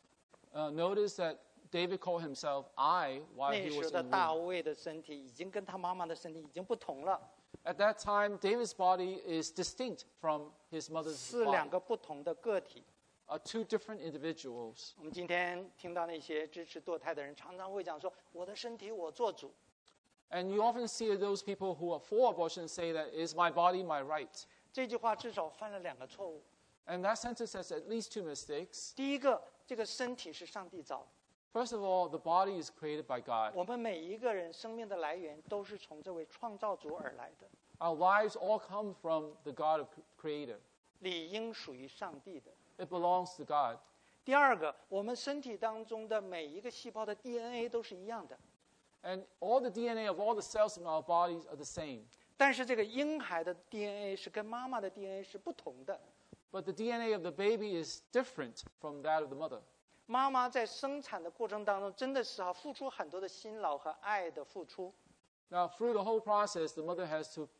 Speaker 1: Notice that David called himself I while
Speaker 2: 那
Speaker 1: he
Speaker 2: 时
Speaker 1: was
Speaker 2: 的
Speaker 1: in
Speaker 2: 大
Speaker 1: womb.
Speaker 2: 卫的身体已经跟他妈妈的身体已经不同了，
Speaker 1: At that time, David's body is distinct from his mother's
Speaker 2: 是
Speaker 1: body.
Speaker 2: 2个不同的个体。
Speaker 1: Two different individuals.
Speaker 2: 我们今天听到那些支持堕胎的人，常常会讲说：“我的身体我做主。”
Speaker 1: And you often see those people who are for abortion say that it's my body, my right.
Speaker 2: 这句话至少犯了2个错误。
Speaker 1: And that sentence has at least 2 mistakes.
Speaker 2: 第一个，这个身体是上帝造的，
Speaker 1: First of all, the body is created by God.
Speaker 2: 我们每一个人生命的来源都是从这位创造主而来的，
Speaker 1: Our lives all come from the God of Creator.
Speaker 2: 理应属于上帝的。
Speaker 1: It belongs to God.
Speaker 2: 第二个，我们身体当中的每一个细胞的 DNA 都是一样的，
Speaker 1: And all the DNA of all the cells in our bodies are the same.
Speaker 2: 但是这个婴孩的 DNA 是跟妈妈的 DNA 是不同的。
Speaker 1: But the DNA of the baby is different from that of the mother.
Speaker 2: 妈妈在生产的过程当中，真的是付出很多的辛劳和爱的付出。
Speaker 1: Now, through the whole process, the mother has to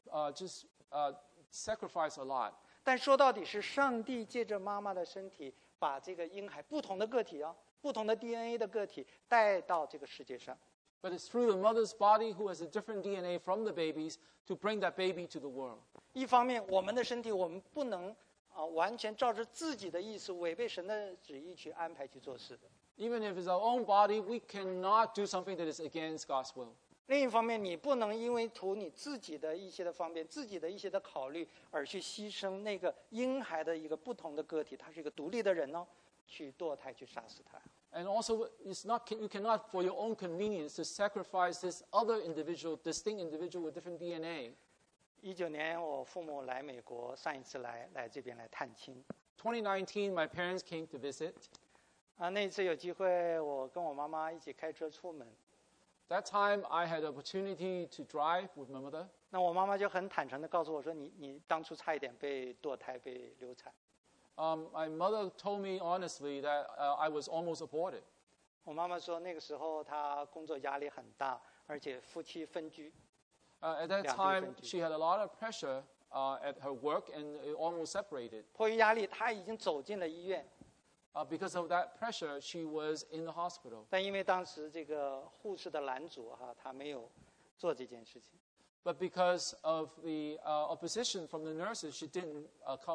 Speaker 1: sacrifice a lot.
Speaker 2: 但说到底是上帝借着妈妈的身体，把这个婴孩不同的个体不同的 DNA 的个体带到这个世界上。
Speaker 1: But it's through the mother's body who has a different DNA from the baby's to bring that baby to the world.
Speaker 2: 一方面，我们的身体我们不能完全照着自己的意思，违背神的旨意去安排去做事的。
Speaker 1: Even if it's our own body, we cannot do something that is against God's will.
Speaker 2: 另一方面，你不能因为图你自己的一些的方便、自己的一些的考虑，而去牺牲那个婴孩的一个不同的个体，他是一个独立的人哦，去堕胎去杀死他。
Speaker 1: And also, you cannot, for your own convenience, to sacrifice this other individual, distinct individual with different DNA.
Speaker 2: 19年，我父母来美国，上一次来这边来探亲。
Speaker 1: 2019, my parents came to visit.
Speaker 2: 那一次有机会，我跟我妈妈一起开车出门。
Speaker 1: That time, I had opportunity to drive with my mother.
Speaker 2: 那我妈妈就很坦诚地告诉我说：“你当初差一点被堕胎、被流产。”
Speaker 1: My mother told me honestly that I was almost aborted.
Speaker 2: 我妈妈说那个时候她工作压力很大，而且夫妻分居。
Speaker 1: At that time, she had a lot of pressure at her work and almost separated.
Speaker 2: 迫于压力，她已经走进了医院。
Speaker 1: Because of that pressure, she was in the hospital.
Speaker 2: 但因为当时这个护士的拦阻她没有做这件事情。
Speaker 1: But because of the opposition from the nurses, she didn't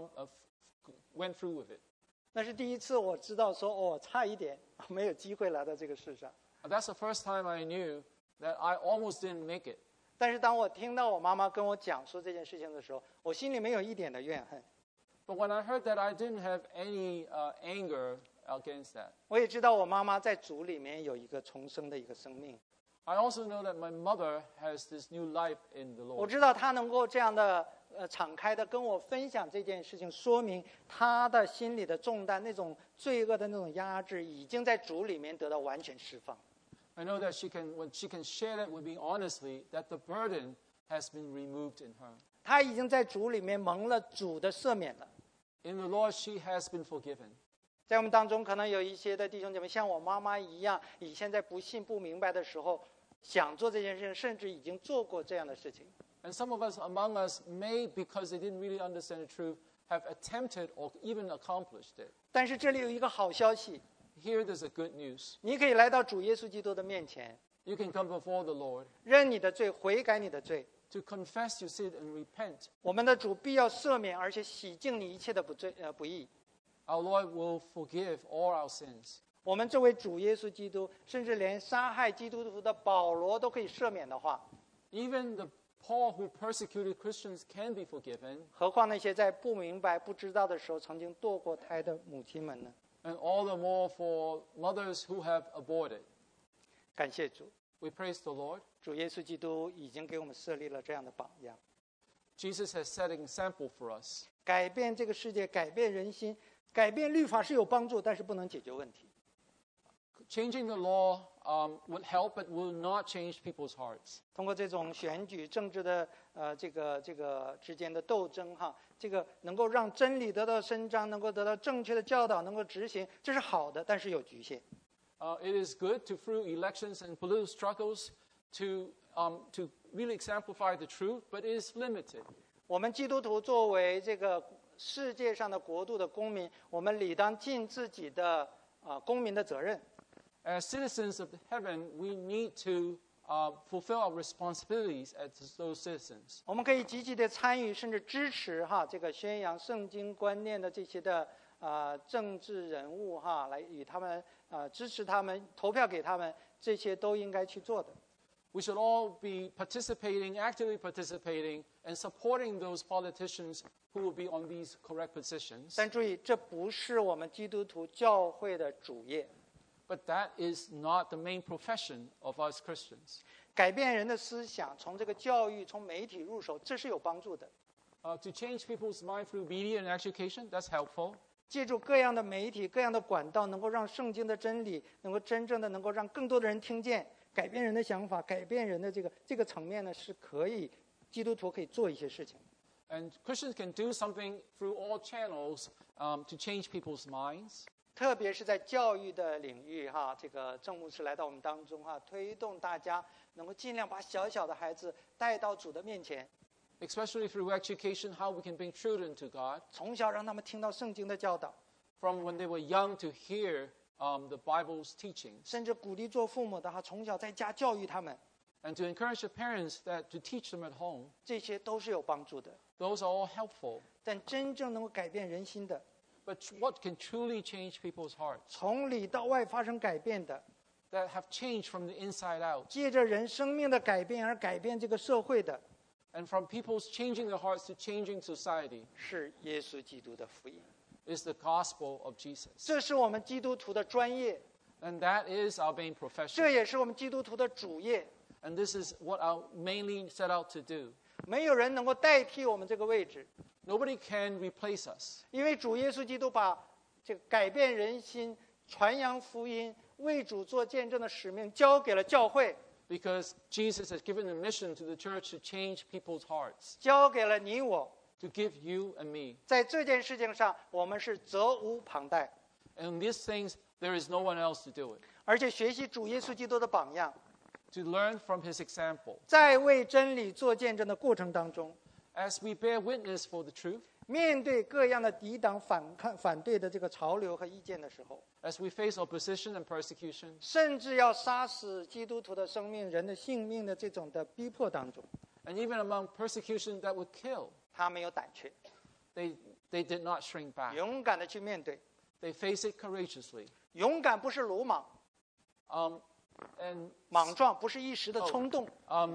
Speaker 1: went through with it.
Speaker 2: 那是第一次我知道说，差一点没有机会来到这个世上。
Speaker 1: That's the first time I knew that I almost didn't make it.
Speaker 2: 但是当我听到我妈妈跟我讲述这件事情的时候，我心里没有一点的怨恨。
Speaker 1: But when I heard that, I didn't have any anger against that.
Speaker 2: 我也知道我妈妈在主里面有一个重生的一个生命。
Speaker 1: I also know that my mother has this new life in the Lord.
Speaker 2: 我知道她能够这样的敞开的跟我分享这件事情，说明她的心里的重担、那种罪恶的那种压制，已经在主里面得到完全释放。
Speaker 1: I know that when she can share that with me honestly, that the burden has been removed in her.
Speaker 2: 她已经在主里面蒙了主的赦免了。
Speaker 1: In the Lord, she has been forgiven.
Speaker 2: 在我们当中，可能有一些的弟兄姐妹像我妈妈一样，以前在不信不明白的时候，想做这件事情，甚至已经做过这样的事情。
Speaker 1: And some of us among us may, because they didn't really understand the truth, have attempted or even accomplished it.
Speaker 2: 但是这里有一个好消息，
Speaker 1: Here there's a good news.
Speaker 2: 你可以来到主耶稣基督的面前，
Speaker 1: You can come before the Lord
Speaker 2: 认你的罪，悔改你的罪。
Speaker 1: to confess your sin and repent.
Speaker 2: 我们的主必要赦免，而且洗净你一切的不义。
Speaker 1: Our Lord will forgive all our sins.
Speaker 2: 我们这位主耶稣基督，甚至连杀害基督徒的保罗都可以赦免的话，
Speaker 1: Even the Paul who persecuted Christians can be forgiven,
Speaker 2: 何况那些在不明白、不知道的时候曾经堕过胎的母亲们呢？
Speaker 1: and all the more for mothers who have aborted.
Speaker 2: 感谢主，
Speaker 1: We praise the Lord.
Speaker 2: 主耶稣基督已经给我们设立了这样的榜样，
Speaker 1: Jesus has set an example for us.
Speaker 2: 改变这个世界，改变人心，改变律法是有帮助，但是不能解决问题。
Speaker 1: Changing the law would help, but will not change people's hearts.
Speaker 2: 通过这种选举政治的这个之间的斗争这个能够让真理得到伸张，能够得到正确的教导，能够执行，这是好的，但是有局限。
Speaker 1: It is good to through elections and political struggles to really exemplify the truth, but it is limited.
Speaker 2: 我们基督徒作为这个世界上的国度的公民，我们理当尽自己的公民的责任。
Speaker 1: As citizens of heaven, we need to fulfill our responsibilities as those citizens.
Speaker 2: 我们可以积极的参与，甚至支持这个宣扬圣经观念的这些的政治人物来与他们支持他们，投票给他们，这些都应该去做的。
Speaker 1: We should all be actively participating, and supporting those politicians who will be on these correct positions.
Speaker 2: 但注意，这不是我们基督徒教会的主业。
Speaker 1: But that is not the main profession of us Christians.
Speaker 2: 改变人的思想，从这个教育、从媒体入手，这是有帮助的。
Speaker 1: To change people's mind through media and education, that's helpful.
Speaker 2: 借助各样的媒体、各样的管道，能够让圣经的真理能够真正的能够让更多的人听见，改变人的想法，改变人的这个层面呢，是可以基督徒可以做一些事情。
Speaker 1: And Christians can do something through all channels to change people's minds.
Speaker 2: 特别是在教育的领域这个郑牧师来到我们当中推动大家能够尽量把小小的孩子带到主的面前。
Speaker 1: Especially through education, how we can bring children to God.
Speaker 2: 从小让他们听到圣经的教导。
Speaker 1: From when they were young to hear the Bible's teachings,
Speaker 2: 甚至鼓励做父母的从小在家教育他们，
Speaker 1: and to encourage the parents that to teach them at home.
Speaker 2: 这些都是有帮助的。
Speaker 1: Those are all helpful.
Speaker 2: 但真正能够改变人心的，
Speaker 1: But what can truly change people's hearts,
Speaker 2: 从里到外发生改变的，
Speaker 1: that have changed from the inside out,
Speaker 2: 借着人生命的改变而改变这个社会的，
Speaker 1: and from people's changing their hearts to changing society,
Speaker 2: 是耶稣基督的福音。
Speaker 1: is the gospel of Jesus.
Speaker 2: 这是我们基督徒的专业，
Speaker 1: And that is our main
Speaker 2: 这
Speaker 1: profession.
Speaker 2: 也是我们基督徒的主业。
Speaker 1: And this is what I mainly set out to do.
Speaker 2: 没有人能够代替我们这个位置，
Speaker 1: Nobody can replace us,
Speaker 2: 因为主耶稣基督把这个改变人心、传扬福音、为主做见证的使命交给了教会，
Speaker 1: because Jesus has given a mission to the church to change people's hearts,
Speaker 2: 交给了你我。
Speaker 1: to give you and me.
Speaker 2: 在这件事情上，我们是责无旁贷，
Speaker 1: And in these things, there is no one else to do it.
Speaker 2: 而且学习主耶稣基督的榜样，
Speaker 1: To learn from his example.
Speaker 2: 在为真理做见证的过程当中，
Speaker 1: As we bear witness for the truth,
Speaker 2: 面对各样的抵挡、反对的这个潮流和意见的时候，
Speaker 1: as we face opposition and persecution,
Speaker 2: 甚至要杀死基督徒的生命、人的性命的这种的逼迫当中，
Speaker 1: and even among persecution that would kill,
Speaker 2: 他没有胆怯，
Speaker 1: they did not shrink back.
Speaker 2: 勇敢的去面对。
Speaker 1: They face it courageously.
Speaker 2: 勇敢不是鲁莽，
Speaker 1: And
Speaker 2: 莽撞不是一时的冲动。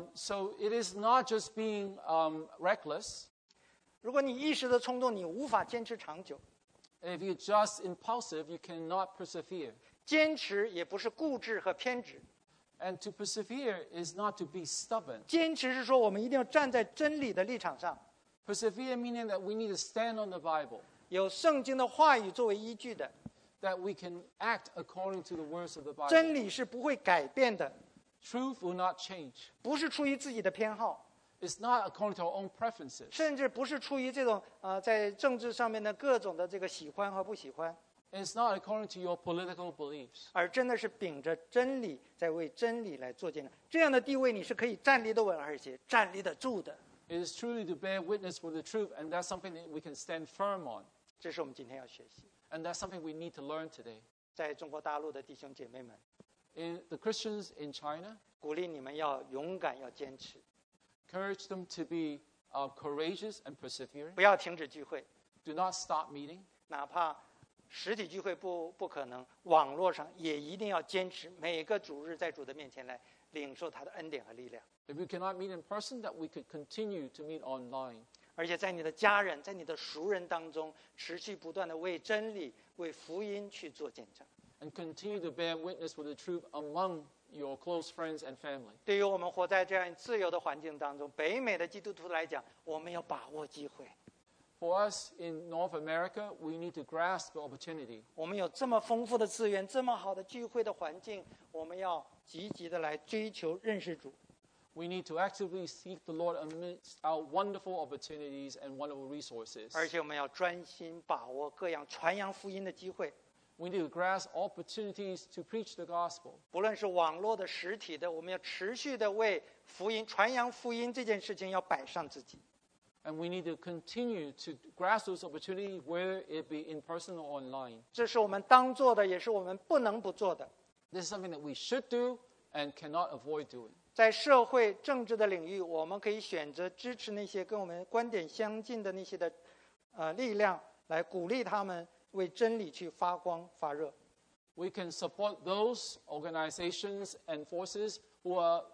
Speaker 1: so it is not just being reckless.
Speaker 2: 如果你一时的冲动，你无法坚持长久。
Speaker 1: If you're just impulsive, you cannot persevere.
Speaker 2: 坚持也不是固执和偏执，
Speaker 1: And to persevere is not to be stubborn.
Speaker 2: 坚持是说我们一定要站在真理的立场上，
Speaker 1: Persevere meaning that we need to stand on the Bible,
Speaker 2: 有圣经的话语作为依据的。
Speaker 1: that we can act according to the words of the Bible.
Speaker 2: 真理是不会改变的，
Speaker 1: Truth will not change.
Speaker 2: 不是出于自己的偏好，
Speaker 1: It's not according to our own preferences.
Speaker 2: 甚至不是出于这种在政治上面的各种的这个喜欢和不喜欢，
Speaker 1: It's not according to your political beliefs.
Speaker 2: 而真的是秉着真理在为真理来做见证。这样的地位你是可以站立得稳，而且站立得住的。
Speaker 1: It is truly to bear witness for the truth, and that's something that we can stand firm on.
Speaker 2: 这是我们今天要学习。
Speaker 1: And that's something we need to learn today.
Speaker 2: 在中国大陆的弟兄姐妹们，
Speaker 1: In the Christians in China,
Speaker 2: 鼓励你们要勇敢，要坚持，
Speaker 1: encourage them to be courageous and persevering.
Speaker 2: 不要停止聚会，
Speaker 1: Do not stop meeting.
Speaker 2: 哪怕实体聚会不可能，网络上也一定要坚持，每个主日在主的面前来领受他的恩典和力量。
Speaker 1: If we cannot meet in person, that we could continue to meet online.
Speaker 2: 而且在你的家人、在你的熟人当中，持续不断的为真理、为福音去做见证。
Speaker 1: And continue to bear witness for the truth among your close friends and family.
Speaker 2: 对于我们活在这样自由的环境当中，北美的基督徒来讲，我们要把握机会。
Speaker 1: For us in North America, we need to grasp the opportunity.
Speaker 2: 我们有这么丰富的资源，这么好的聚会的环境，我们要积极的来追求认识主。
Speaker 1: We need to actively seek the Lord amidst our wonderful opportunities and wonderful resources.
Speaker 2: 而且我们要专心把握各样传扬福音的机会，
Speaker 1: We need to grasp opportunities to preach the gospel.
Speaker 2: 不论是网络的、实体的，我们要持续的为福音、传扬福音这件事情要摆上自己。
Speaker 1: And we need to continue to grasp those opportunities, whether it be in person or online.
Speaker 2: 这是我们当做的，也是我们不能不做的。
Speaker 1: This is something that we should do and cannot avoid doing.
Speaker 2: 在社会政治的领域，我们可以选择支持那些跟我们观点相近的那些的力量，来鼓励他们为真理去发光发热。
Speaker 1: We can support those organizations and forces who are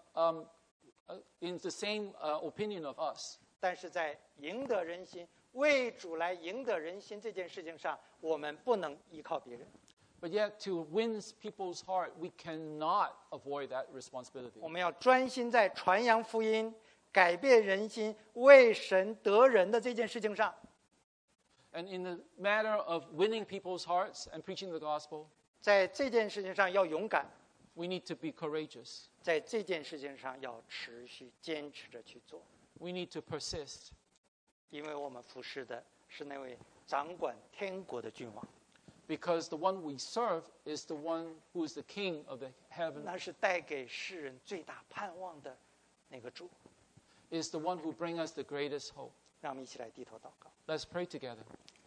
Speaker 1: in the same opinion of us.
Speaker 2: 但是在赢得人心、为主来赢得人心这件事情上，我们不能依靠别人。
Speaker 1: But yet, to win people's heart, we cannot avoid that responsibility.
Speaker 2: 我们要专心在传扬福音、改变人心、为神得人的这件事情上。
Speaker 1: And in the matter of winning people's hearts and preaching the gospel,
Speaker 2: 在这件事情上要勇敢，
Speaker 1: we need to be courageous.
Speaker 2: 在这件事情上要持续坚持着去做，
Speaker 1: We need to persist,
Speaker 2: 因为我们服侍的是那位掌管天国的君王，
Speaker 1: because the one we serve is the one who is the King of the heaven,
Speaker 2: 那是带给世人最大盼望的那个主。
Speaker 1: is the one who brings us the greatest hope.
Speaker 2: 让我们一起来低头祷告。
Speaker 1: Let's pray together.